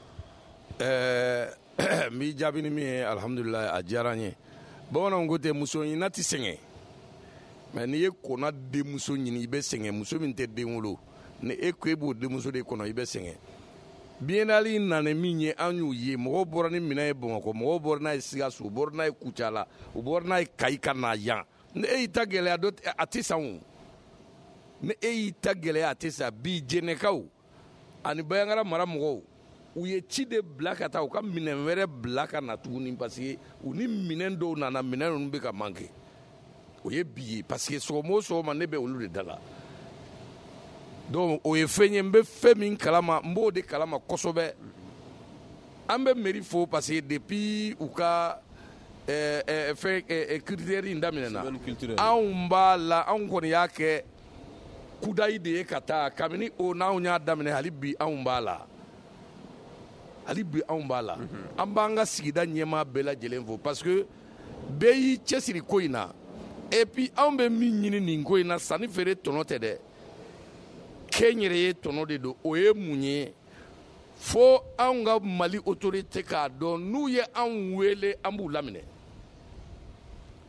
ɛɛ n b'i jaabi ni min ye alhamdulilayi a diyara n ye bamananw ko ten muso ɲina tɛ sɛgɛn mɛ n'i ye kɔnɔ denmuso ɲini i bɛ sɛgɛn muso min tɛ den wolo ni e ko e b'o denmuso de kɔnɔ i bɛ sɛgɛn biennale nana min ye an y'u ye mɔgɔw bɔra ni minɛn ye Bamakɔ mɔgɔw bɔra n'a ye Sikaso u bɔra n'a ye Kucala u bɔra n'a ye Kayi ka na yan ni e y'i ta gɛlɛya dɔ a tɛ san o ni e y'i ta gɛlɛya a tɛ san bi Jɛnɛkaw ani Bayankara mara mɔgɔw u ye ci de bila ka taa u ka minɛn wɛrɛ bila ka na tuguni parce que u ni minɛn dɔw nana minɛn ninnu bɛ ka manqué o ye bi ye parce que sɔgɔma o sɔgɔma ne bɛ olu de da la donc o ye fɛn ye n bɛ fɛn min kalama n b'o de kalama kosɛbɛ an bɛ mairie fo parce que depuis u ka ɛɛ ɛɛ fɛn ɛɛ critère in daminɛna anw b'a la anw kɔni y'a kɛ kudayi de ye ka taa kabini o n'anw y'a daminɛ hali bi anw b'a la. hali bi anw b'a la an b'an ka sigida ɲɛmaa bɛɛ lajɛlen fo parce que bɛɛ y'i cɛsiri ko in na et puis anw bɛ min ɲini nin ko in na sanni feere tɔnɔ tɛ dɛ kɛnyɛrɛye tɔnɔ de don o ye mun ye fo anw ka Mali autorité k'a dɔn n'u ye anw wele an b'u laminɛ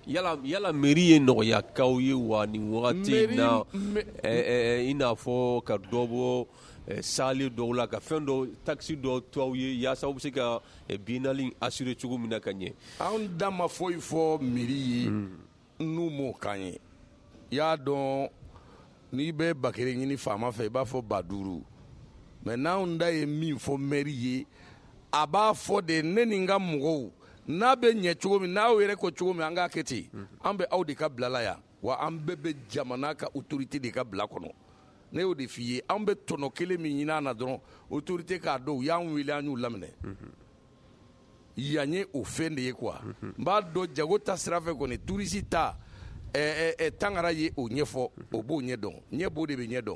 yala yala mairie ye nɔgɔya kaw ye wa nin wagati na i n'a fɔ ka dɔ bɔ sale dɔw la ka fɛn dɔ taxi dɔ to aw ye yaasa aw bɛ se ka biennale assurer cogo min na ka ɲɛ. Anw da ma foyi fɔ mairie ye n'u m'o k'an ye. I y'a dɔn n'i bɛ ba kelen ɲini faama fɛ i b'a fɔ ba duuru mais n'anw da ye min fɔ mairie ye a b'a fɔ de ne ni n ka mɔgɔw n'a bɛ ɲɛ cogo min n'aw yɛrɛ ko cogo min an k'a kɛ ten an bɛ aw de ka bila la yan wa an bɛɛ bɛ jamana ka autorité de ka bila kɔnɔ. Ne y'o de f'i ye an bɛ tɔnɔ kelen min ɲini an na dɔrɔn autorité k'a dɔn u y'an wele an y'u laminɛ yan ye o fɛn de ye quoi n b'a dɔn jago ta sira fɛ kɔni touriste ta ɛɛ ɛɛ Tangara ye o ɲɛfɔ o b'o ɲɛ dɔn ɲɛ b'o de bɛ ɲɛ dɔn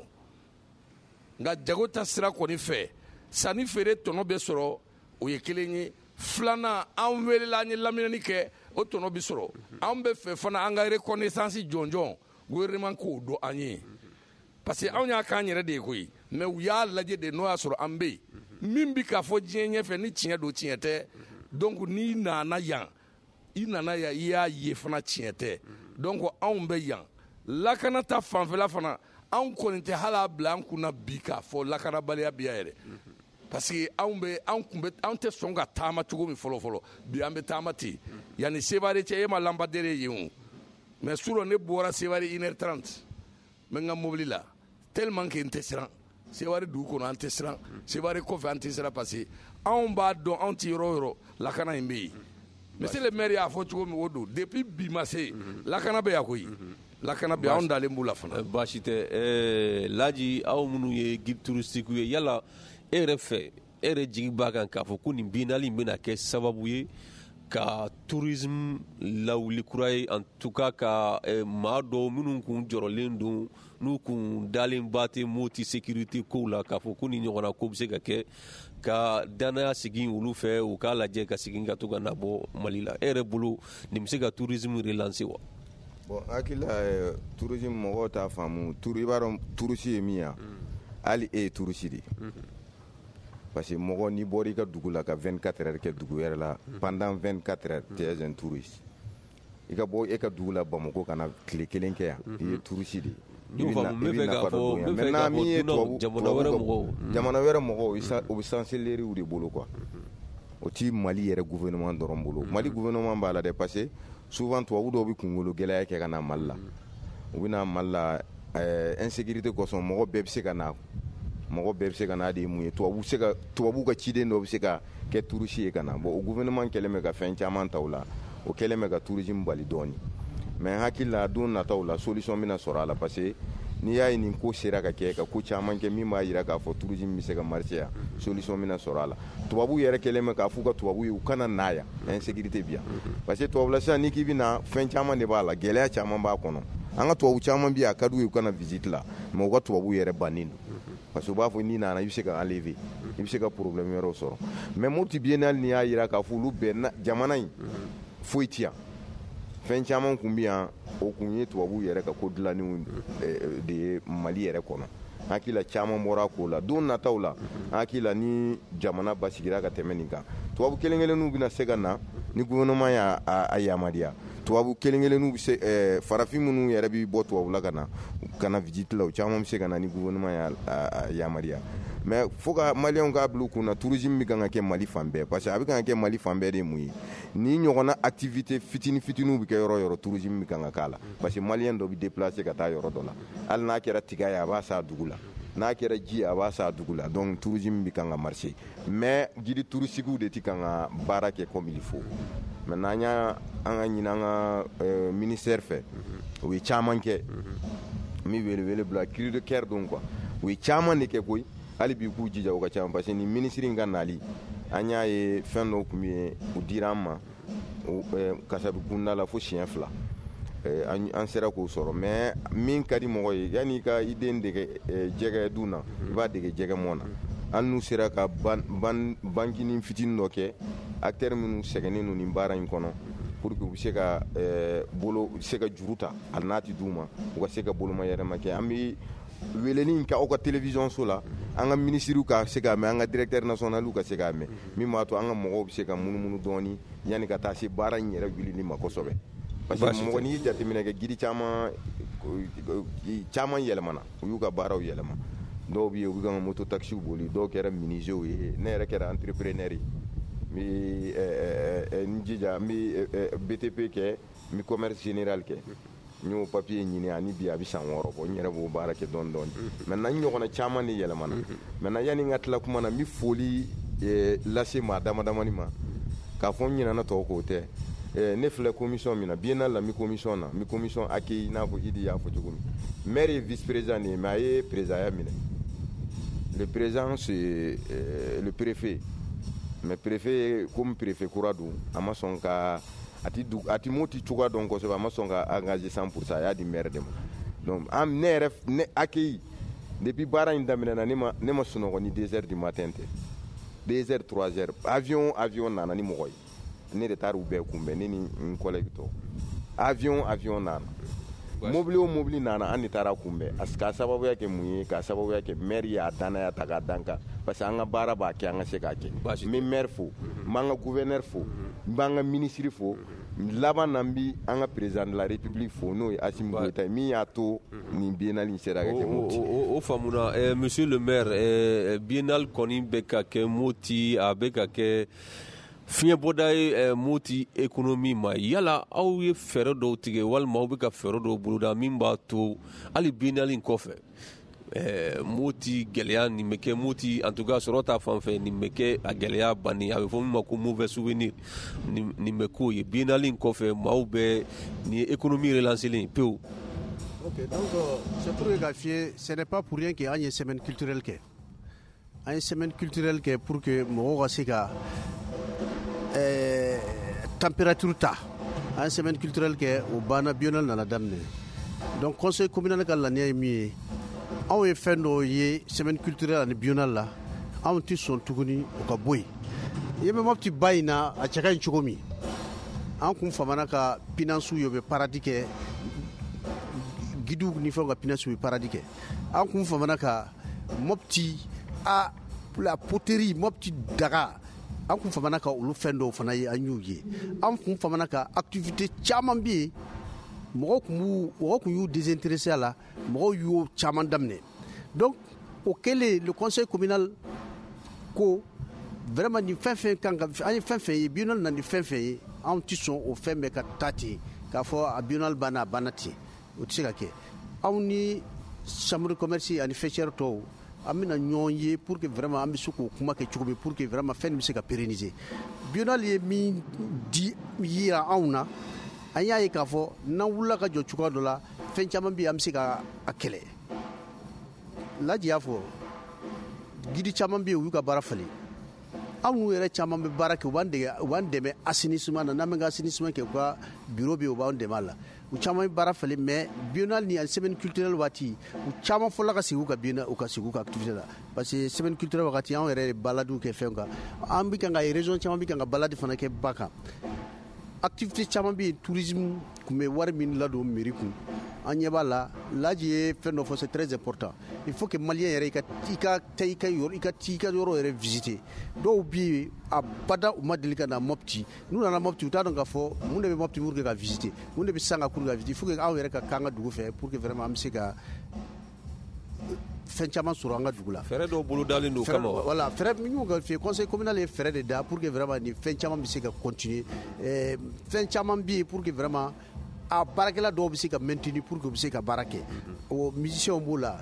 nka jago ta sira kɔni fɛ sanni feere tɔnɔ bɛ sɔrɔ o ye kelen ye filanan an welela an ye laminɛni kɛ o tɔnɔ bɛ sɔrɔ an bɛ fɛ fana an ka reconnaissance jɔnjɔn gouvernement k'o dɔn an ye. Parce que anw y'a k'an yɛrɛ de ye koyi mais u y'a lajɛ de n'o y'a sɔrɔ an bɛ yen min bɛ k'a fɔ diɲɛ ɲɛfɛ ni tiɲɛ don tiɲɛ tɛ donc n'i nana yan i nana yan i y'a ye fana tiɲɛ tɛ donc anw bɛ yan lakana ta fanfɛla fana anw kɔni tɛ hali a bila an kunna bi k'a fɔ lakanabaliya bɛ yan yɛrɛ parce que anw bɛ anw kun bɛ anw tɛ sɔn ka taama cogo min fɔlɔ fɔlɔ bi an bɛ taama ten yanni Sevare cɛ e ma lampadaire ye yen o mais surɔ ne bɔra Sevare une heure trente n bɛ n ka mobili la. Tellement que n tɛ siran Sevare dugu kɔnɔ an tɛ siran Sevare kɔfɛ an tɛ siran parce que anw b'a dɔn anw tɛ yɔrɔ yɔrɔ lakana in bɛ yen monsieur le maire y'a fɔ cogo min o don depuis bi ma se lakana bɛ yan koyi lakana bɛ anw dalen b'u la fana. Baasi tɛ Laji aw minnu ye guide touristique ye yala e yɛrɛ fɛ e yɛrɛ jigi b'a kan k'a fɔ ko nin biennale in bɛna kɛ sababu ye ka tourisme lawuli kura ye en tout cas ka maa dɔw minnu kun jɔrɔlen don n'u kun dalen ba tɛ moti sécurité kow la k'a fɔ ko ni ɲɔgɔnna ko bɛ se ka kɛ ka danaya sigi olu fɛ u k'a lajɛ ka segin ka to ka na bɔ Mali la e yɛrɛ bolo nin bɛ se ka tourisme relancer wa. Bon hakilila tourisme mɔgɔw t'a faamu turu i b'a dɔn touriste ye min ye hali e ye touriste de parce que mɔgɔ n'i bɔra i ka dugu la ka vingt-quatre heures kɛ dugu wɛrɛ la pendant vingt-quatre heures tu es un touriste i ka bɔ e ka dugu la Bamako ka na tile kelen kɛ yan i ye touriste de ye. Maintenant min ye tubabu jamana wɛrɛ mɔgɔw o bɛ chancelleries de bolo quoi o ti Mali yɛrɛ gouvernement dɔrɔn bolo Mali gouvernement b'a la dɛ parce que souvent tubabu dɔw bɛ kunkolo gɛlɛya kɛ ka na Mali la u bɛ na Mali la insécurité kosɔn mɔgɔ bɛɛ bɛ se ka na mɔgɔ bɛɛ bɛ se ka na de ye mun ye tubabu se ka tubabu ka ciden dɔ bɛ se ka kɛ touriste ye ka na bon o gouvernement kɛlen bɛ ka fɛn caman ta o la o kɛlen bɛ ka tourisme bali dɔɔni mais hakili la don nataw la solution bɛna sɔrɔ a la parce que n'i y'a ye nin ko sera ka kɛ ka ko caman kɛ min b'a jira k'a fɔ tourisme bɛ se ka marcher yan solution bɛna sɔrɔ a la tubabu yɛrɛ kɛlen bɛ k'a fɔ ka tubabu ye u kana na yan insécurité bi yan parce que tubabula sisan n'i k'i bɛ na fɛn caman de b'a la gɛlɛya caman b'a kɔnɔ an ka tubabu caman bɛ yan a ka d'u ye u kana visite la mais u ka tubabu yɛrɛ bannen don parce que u b'a fɔ n'i nana i bɛ se ka enlever i bɛ se ka problème wɛrɛw sɔrɔ mais Mopti biennale nin y'a jira k'a fɔ olu bɛɛ jamana in foyi ti yan fɛn caman kun bɛ yan o kun ye tubabu yɛrɛ ka ko dilanniw de ye Mali yɛrɛ kɔnɔ hakili caman bɔra ko la don nataw la hakili ni jamana basigira ka tɛmɛ nin kan tubabu kelen kelenninw bɛna se ka na ni gouvernement y'a a yamaruya tubabu kelen kelenninw bɛ se farafin minnu yɛrɛ bɛ bɔ tubabu la ka na ka na visite la o caman bɛ se ka na ni gouvernement y'a yamaruya mais fo ka maliyɛnw k'a bila u kunna tourisme bɛ kan ka kɛ Mali fan bɛɛ parce que a bɛ kan ka kɛ Mali fan bɛɛ de mun ye ni ɲɔgɔnna activité fitinin fitininw bɛ kɛ yɔrɔ yɔrɔ tourisme bɛ kan ka k'a la parce que maliyɛn dɔ bɛ déplacer ka taa yɔrɔ dɔ la hali n'a kɛra tiga ye a b'a san dugu la n'a kɛra ji a b'a san dugu la donc tourisme bɛ kan ka marcher mais guide touristiques de ti kan ka baara kɛ comme il faut maintenant an y'a an ka ɲini an ka ministère fɛ o ye caman kɛ min wele wele bila cri de cœur don quoi o ye caman de kɛ koyi hali bi k'u jija o ka caman parce que ni ministre in ka nali an y'a ye fɛn dɔw tun bɛ yen u dira an ma kasabi kunda la fo siɲɛ fila an sera k'o sɔrɔ mais min ka di mɔgɔ ye yanni i ka i den dege jɛgɛ dun na i b'a dege jɛgɛ mɔn na an n'u sera ka bankini fitinin dɔ kɛ acteurs minnu sɛgɛnnen don nin baara in kɔnɔ pour que u bɛ se ka bolo se ka juru ta hali n'a tɛ d'u ma u ka se ka boloma yɛrɛma kɛ an bɛ weleli in kɛ aw ka télévision so la an ka ministres ka se k'a mɛn an ka directeur national ka se k'a mɛn min b'a to an ka mɔgɔw bɛ se ka munumunu dɔɔni yanni ka taa se baara in yɛrɛ wulili ma kosɛbɛ parce que mɔgɔ n'i jateminɛ kɛ gidi caman caman yɛlɛmana u y'u ka baaraw yɛlɛma dɔw bɛ yen u bɛ ka moto taxiw boli dɔw kɛra menuisiers ye ne yɛrɛ kɛra entrepreneur ye n bɛ n jija n bɛ B T P kɛ n bɛ commerce général kɛ n y'o papier ɲini ani bi a bɛ san wɔɔrɔ bɔ n yɛrɛ b'o baara kɛ dɔɔni dɔɔni maintenant n ɲɔgɔnna caman de yɛlɛmana maintenant yanni n ka tila kuma na n bɛ foli lase maa dama damani ma k'a fɔ n ɲinɛna tɔw k'o tɛ ne filɛ commission min na biennale la n bɛ commission na n bɛ commission accueil i n'a fɔ Idi y'a fɔ cogo min maire ye vice président de ye mais a ye président ya minɛ le président c'est le préfet mais préfet comme préfet kura don a ma sɔn ka a ti a ti moti cogoya dɔn kosɛbɛ a ma sɔn ka engager cent pour cent a y'a di maire de ma donc an ne yɛrɛ ne accueil depuis baara in daminɛna ne ma ne ma sunɔgɔ ni deux heures du matin tɛ deux heures trois heures avion avion nana ni mɔgɔ ye ne de taara u bɛɛ kunbɛn ne ni n collègue tɔ avion avion nana mobili o mobili nana an de taara kunbɛn a ka sababuya kɛ mun ye ka sababuya kɛ maire y'a danaya ta k'a dan kan parce que an ka baara b'a kɛ an ka se k'a kɛ n bɛ maire fo n b'an ka gouverneur fo n b'an ka ministre fo laban na n bi an ka président de la république fo n'o ye Assimi Goïta ye min y'a to nin biennale in sera ka kɛ Moti. o faamuna monsieur le maire biennale kɔni bɛ ka kɛ Moti a bɛ ka kɛ fiɲɛ bɔda ye Moti économie ma yala aw ye fɛɛrɛ dɔw tigɛ walima aw bɛ ka fɛɛrɛ dɔw boloda min b'a to hali biennale in kɔfɛ Moti gɛlɛya nin bɛ kɛ Moti en tout cas sɔrɔ ta fan fɛ nin bɛ kɛ a gɛlɛya bannen a bɛ fɔ min ma ko mauvais souvenir nin bɛ k'o ye biennale in kɔfɛ maaw bɛ nin ye économie relancelen pewu. Ok, donc c'est pour que fie ce n'est pas pour rien qu'il y a une semaine culturelle kɛ an ye semaine culturelle kɛ pour que mɔgɔw ka se ka température ta an semaine culturelle kɛ o banna biennale nana daminɛ donc conseil communal ka laniya ye min ye anw ye fɛn dɔw ye semaine culturelle ani biennale la anw tɛ sɔn tuguni o ka bɔ yen i bɛ Mopti ba in na a cɛ ka ɲi cogo min an kun famana ka pinansiw ye u bɛ paradis kɛ gidiw ni fɛnw ka pinansiw ye paradis kɛ an kun famana ka Mopti a la poterie Mopti daga an kun famana ka olu fɛn dɔw fana ye an y'u ye an kun famana ka activité caman bɛ yen mɔgɔw kun b'u mɔgɔw kun y'u désintéressé a la mɔgɔw y'o caman daminɛ donc o kɛlen le conseil communal ko vraiment nin fɛn fɛn kan ka an ye fɛn fɛn ye biennale na nin fɛn fɛn ye anw tɛ sɔn o fɛn bɛɛ ka taa ten k'a fɔ a biennale banna a banna ten o tɛ se ka kɛ anw ni chambre de commerce ani fêtière tɔw an bɛna ɲɔgɔn ye pour que vraiment an bɛ se k'o kuma kɛ cogo min pour que vraiment fɛn nin bɛ se ka pérenniser biennale ye min di yira anw na an y'a ye k'a fɔ n'an wulila ka jɔ cogoya dɔ la fɛn caman bɛ yen an bɛ se ka a kɛlɛ Laji y'a fɔ gidi caman bɛ yen u y'u ka baara falen anw n'u yɛrɛ caman bɛ baara kɛ u b'an dege u b'an dɛmɛ assainissement na n'an bɛ ka assainissement kɛ u ka bureau bɛ yen u b'an dɛmɛ a la u caman bɛ baara falen mais biennale ni semaine culturelle waati u caman fɔlɔ ka sigi u ka biennale u ka sigi u ka activité la parce que semaine culturelle wagati anw yɛrɛ ye baladiw kɛ fɛn kan an bɛ kan ka région caman bɛ kan ka baladi fana kɛ ba kan activité caman bɛ yen tourisme kun bɛ wari min ladon mairie kun an ɲɛ b'a la Laji ye fɛn dɔ fɔ c'est très important il faut que malien yɛrɛ i ka i ka taa i ka yɔrɔ i ka taa i ka yɔrɔ yɛrɛ visiter dɔw bɛ yen a bada u ma deli ka na Mopti n'u nana Mopti u t'a dɔn k'a fɔ mun de bɛ Mopti pour que ka visiter mun de bɛ Sanga pour ka visiter il faut que anw yɛrɛ ka k'an ka dugu fɛ pour que vraiment an bɛ se ka fɛn caman sɔrɔ an ka dugu la fɛɛrɛ dɔw bolo dalen don kama wa voilà fɛɛrɛ min y'o ka fɛ conseil communal ye fɛɛrɛ de da pour que vraiment ni fɛn caman bɛ se ka continuer fɛn caman bɛ yen pour que vraiment a baarakɛla dɔw bɛ se ka maintenir pour que u bɛ se ka baara kɛ o musiciens b'o la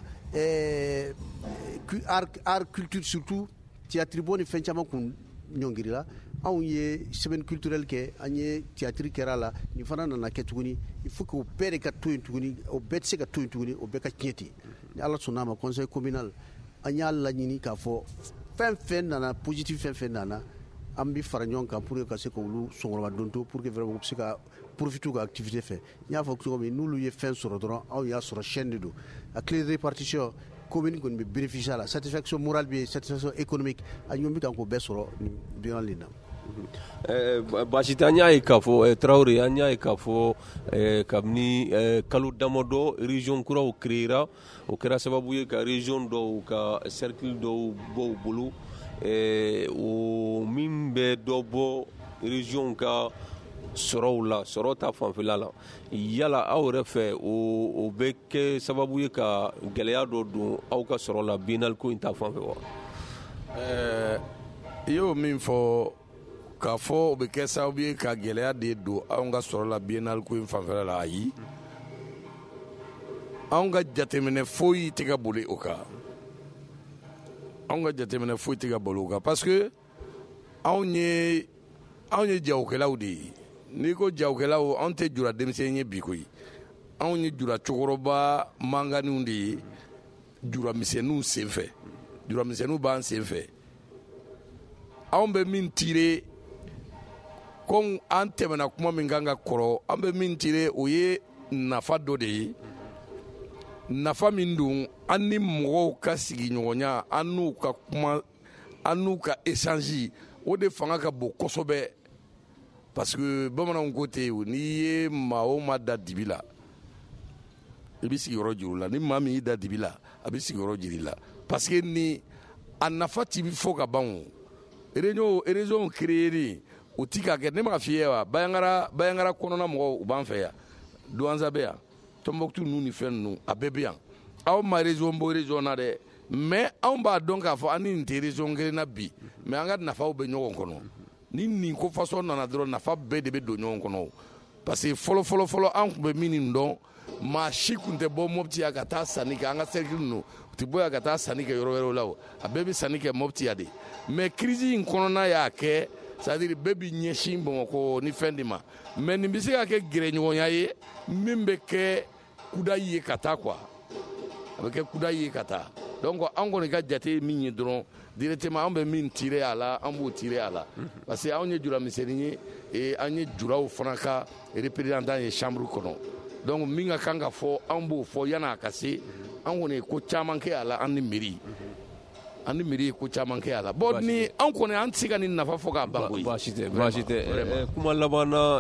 art culture surtout théâtre bɔ ni fɛn caman kun ɲɔngirila anw ye semaine culturelle kɛ an ye théâtre kɛra la nin fana nana kɛ tuguni il faut que o bɛɛ de ka to yen tuguni o bɛɛ tɛ se ka to yen tuguni o bɛɛ ka tiɲɛ ten ni ala sɔnn'a ma conseil communal an y'a laɲini k'a fɔ fɛn fɛn nana positif fɛn fɛn nana an bɛ fara ɲɔgɔn kan pour que ka se k'olu sɔngɔrɔma don to pour que vraiment u bɛ se ka profiter u ka activité fɛ n y'a fɔ cogo min n'olu ye fɛn sɔrɔ dɔrɔn anw y'a sɔrɔ chaîne de don a clé de répartition commune kɔni bɛ bénéficier a la satisfaction morale bɛ yen satisfaction économique a ɲɔgɔn bɛ kan k'o bɛɛ sɔrɔ nin biennale in na. Baasi tɛ an y'a ye k'a fɔ Tarawele an y'a ye k'a fɔ kabini kalo damadɔ région kuraw créera o kɛra sababu ye ka région dɔw ka cercle dɔw bɔ u bolo o min bɛ dɔ bɔ région ka sɔrɔw la sɔrɔ ta fanfɛla la yala aw yɛrɛ fɛ o o bɛ kɛ sababu ye ka gɛlɛya dɔ don aw ka sɔrɔ la biennale ko in ta fanfɛ wa? ɛɛ i y'o min fɔ k'a fɔ o bɛ kɛ sababu ye ka gɛlɛya de don anw ka sɔrɔ la biennale ko in fanfɛla la ayi anw ka jateminɛ foyi tɛ ka boli o kan anw ka jateminɛ foyi tɛ ka boli o kan parce que anw ye anw ye jagokɛlaw de ye n'i ko jagokɛlaw anw tɛ jura denmisɛn ye bi koyi anw ye jura cɛkɔrɔba manganiw de ye jura misɛnninw senfɛ jura misɛnninw b'an senfɛ anw bɛ min tiire ko an tɛmɛna kuma min kan ka kɔrɔ an bɛ min tiire o ye nafa dɔ de ye nafa min don an ni mɔgɔw ka sigiɲɔgɔnya an n'u ka kuma an n'u ka échange o de fanga ka bon kosɛbɛ parce que bamananw ko ten n'i ye maa o maa da dibi la i bɛ sigiyɔrɔ jira u la ni maa min y'i da dibi la a bɛ sigiyɔrɔ jira i la parce que ni a nafa ti fɔ ka ban o région région créer o ti ka kɛ ne ma f'i ye wa Bayangara Bayangara kɔnɔna mɔgɔw u b'an fɛ yan Douentza bɛ yan Tombouctou ninnu ni fɛn ninnu a bɛɛ bɛ yan aw ma région bɔ région na dɛ mais anw b'a dɔn k'a fɔ an ni nin tɛ région kelen na bi mais an ka nafaw bɛ ɲɔgɔn kɔnɔ ni nin ko façon nana dɔrɔn nafa bɛɛ de bɛ don ɲɔgɔn kɔnɔ parce que fɔlɔ fɔlɔ fɔlɔ an tun bɛ min dɔn maa si tun tɛ bɔ Mopti yan ka taa sanni kɛ an ka cercle ninnu u tɛ bɔ yan ka taa sanni kɛ yɔrɔ wɛrɛw la o a bɛɛ bɛ sanni kɛ Mopti yan de mais crise in kɔnɔna y'a kɛ c'est-à-dire bɛɛ bɛ ɲɛsin Bamakɔ ni fɛn de ma mais nin bɛ se ka kɛ gɛrɛɲɔgɔnya ye min bɛ kɛ kudayi ye ka taa quoi a bɛ kɛ kudayi ye ka taa donc an kɔni ka jate min ye dɔrɔn directement an bɛ min tirer a la an b'o tirer a la parce que anw ye jura misɛnnin ye et an ye juraw fana ka représentant ye chambre kɔnɔ donc min ka kan ka fɔ an b'o fɔ yan'a ka se an kɔni ye ko caman kɛ a la an ni mairie an ni mairie ye ko caman kɛ a la bon ni an kɔni an tɛ se ka nin nafa fɔ k'a ban koyi baasi tɛ baasi tɛ kuma laban na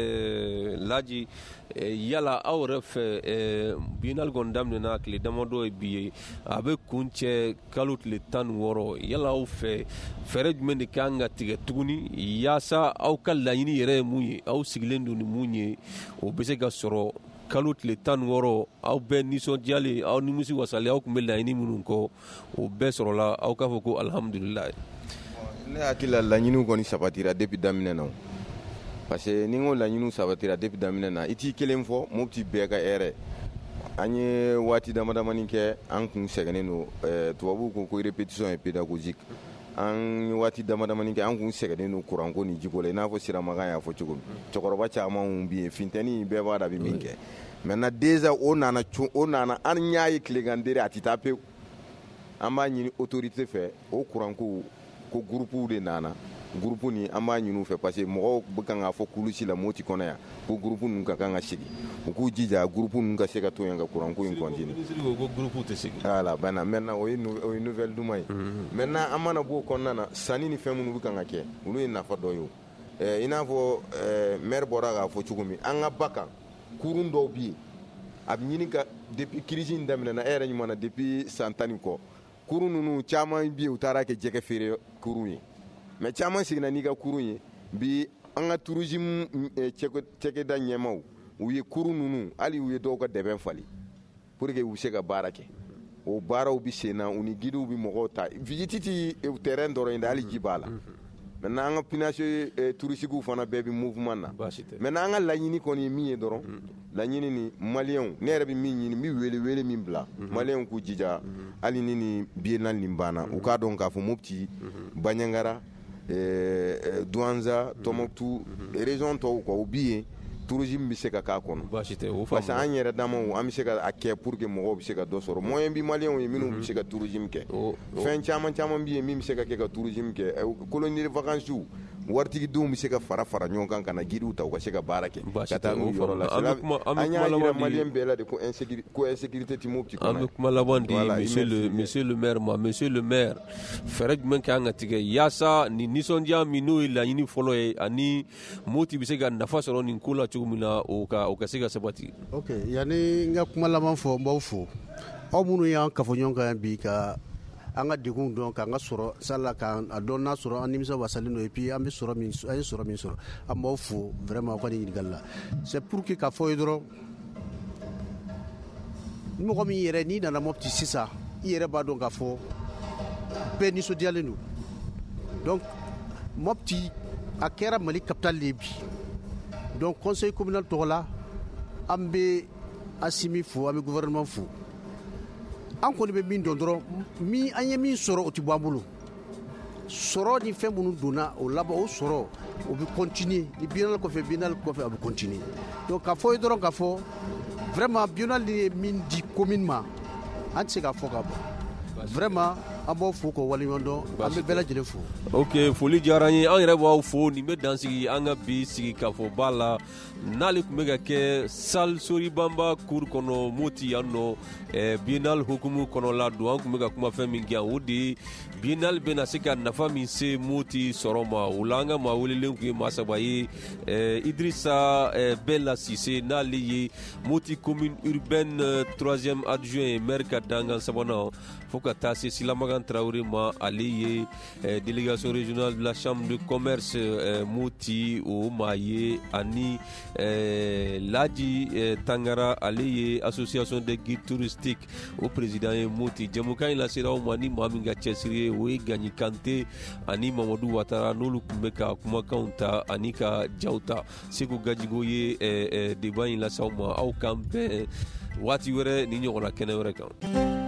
Laji yala aw yɛrɛ fɛ biennale kɔni daminɛna tile damadɔ ye bi ye a bɛ kun cɛ kalo tile tan ni wɔɔrɔ yala aw fɛ fɛɛrɛ jumɛn de kan ka tigɛ tuguni yaasa aw ka laɲini yɛrɛ ye mun ye aw sigilen don ni mun ye o bɛ se ka sɔrɔ kalo tile tan ni wɔɔrɔ aw bɛɛ nisɔndiyalen aw nimisi wasalen aw tun bɛ laɲini minnu kɔ o bɛɛ sɔrɔla aw k'a fɔ ko alhamdulilayi. ne hakili la laɲiniw kɔni sabatira depuis daminɛ na parce que ni n ko laɲiniw sabatira depuis daminɛ na i t'i kelen fɔ Mopti bɛɛ ka hɛrɛ an ye waati damadamani kɛ an kun sɛgɛnnen don tubabuw ko ko répétition est pédagogique an ye waati damadamani kɛ an kun sɛgɛnnen don courant ko ni jiko la i n'a fɔ Siramakan y'a fɔ cogo min cɛkɔrɔba caman bɛ yen fintɛni bɛɛ b'a da bɛ min kɛ maintenant déjà o nana o nana an y'a ye tilegandere a tɛ taa pewu an b'a ɲini autorité fɛ o courant ko ko groupe de nana groupe ni an b'a ɲini u fɛ parce que mɔgɔw bɛ kan k'a fɔ kulusi la Mopti kɔnɔ yan ko groupe ninnu ka kan ka sigi u k'u jija groupe ninnu ka se ka to yan ka courant ko in continue voilà bana maintenant o ye o ye nouvelle duman ye maintenant an mana b'o kɔnɔna na sanni ni fɛn minnu bɛ kan ka kɛ olu ye nafa dɔ ye o i n'a fɔ maire bɔra k'a fɔ cogo min an ka ba kan kurun dɔw bɛ yen a bɛ ɲini ka depuis crise in daminɛna e yɛrɛ ɲuman na depuis san tan ni kɔ kurun ninnu caman bɛ yen u taara kɛ jɛgɛ feere kurun ye mais caman seginna n'i ka kurun ye bi an ka tourisme cɛkɛda ɲɛmaw u ye kurun ninnu hali u ye dɔw ka dɛbɛn fali pour que u bɛ se ka baara kɛ o baaraw bɛ sen na u ni guidew bɛ mɔgɔw ta visite tɛ terrain dɔrɔn ye dɛ hali ji b'a la maintenant an ka pinage touristiques fana bɛɛ bɛ mouvement na maintenant an ka laɲini kɔni ye min ye dɔrɔn laɲini ni maliyɛnw ne yɛrɛ bɛ min ɲini n bɛ wele wele min bila maliyɛnw k'u jija hali ni nin biennale nin banna u k'a dɔn k'a fɔ Mopti Bandiagara Douentza Tombouctou région tɔw quoi u bɛ yen tourisme bɛ se ka k'a kɔnɔ parce que an yɛrɛ damaw an bɛ se ka a kɛ pour que mɔgɔw bɛ se ka dɔ sɔrɔ moyen bɛ maliyɛnw ye minnu bɛ se ka tourisme kɛ fɛn caman caman bɛ yen min bɛ se ka kɛ ka tourisme kɛ colonie de vacances waritigidenw bɛ se ka fara fara ɲɔgɔn kan ka na guidew ta u ka se ka baara kɛ ka taa n'u yɔrɔ la an y'a yira maliyɛn bɛɛ la de ko insécurité tɛ Mopti kɔnɔ an bɛ kuma laban di monsieur le monsieur le maire ma monsieur le maire fɛɛrɛ jumɛn kan ka tigɛ yaasa nin nisɔndiya min n'o ye laɲini fɔlɔ ye ani Mopti bɛ se ka nafa sɔrɔ nin ko la cogo min na o ka o ka se ka sabati. ok yanni n ka kuma laban fɔ n b'aw fo aw minnu y'an kafoɲɔgɔn kan bi ka an ka degun dɔn k'an ka sɔrɔ sala k'an a dɔn n'a sɔrɔ an nimisa wasalen don et puis an bɛ sɔrɔ min an ye sɔrɔ min sɔrɔ an b'aw fo vraiment aw ka nin ɲininkali la c'est pour que k'a fɔ ye dɔrɔn ni mɔgɔ min yɛrɛ n'i nana Mopti sisan i yɛrɛ b'a dɔn k'a fɔ bɛɛ nisɔndiyalen don donc Mopti a kɛra Mali capitale de ye bi donc conseil communal tɔgɔ la an bɛ Assimi fo an bɛ gouvernement fo an kɔni bɛ min dɔn dɔrɔn min an ye min sɔrɔ o tɛ bɔ an bolo sɔrɔ ni fɛn minnu donna o laban o sɔrɔ o bɛ continuer ni biennale kɔfɛ biennale kɔfɛ a bɛ continuer donc k'a fɔ ye dɔrɔn k'a fɔ vraiment biennale ye min di commune ma an tɛ se k'a fɔ ka bɔ vraiment an b'aw fo k'o waleɲuman dɔn an bɛ bɛɛ lajɛlen fo. ok foli diyara an ye an yɛrɛ b'aw fo nin bɛ dansigi an ka bi sigi kafɔba la n'ale tun bɛ ka kɛ salle Soribamba cour kɔnɔ Moti yan nɔ eh, biennale hukumu kɔnɔ la don an tun bɛ ka kuma fɛn min kɛ o de biennale bɛna se ka nafa min se Moti sɔrɔ ma o la an ka maa welelen tun ye maa saba ye eh, Idrissa eh, Bella Cissé n'ale ye Moti commune urbaine euh, troisième adjoint maire ka dangan sabanan fo ka taa se Silamagan Traoré ma ale ye eh, délégation régionale de la chambre de commerce eh, Moti o maa ye ani eh, Laji eh, Tangara ale ye association des guides touristiques o président ye Moti jamukan la sera o ma ni maa min ka cɛsiri ye o ye Gagny Kanté ani Mamadou Ouattara n'olu tun bɛ ka kumakanw ta ani ka jaw ta Seko Gadjigo ye eh, eh, débat in lase aw ma aw kan bɛn waati wɛrɛ ni ɲɔgɔnna kɛnɛ wɛrɛ kan.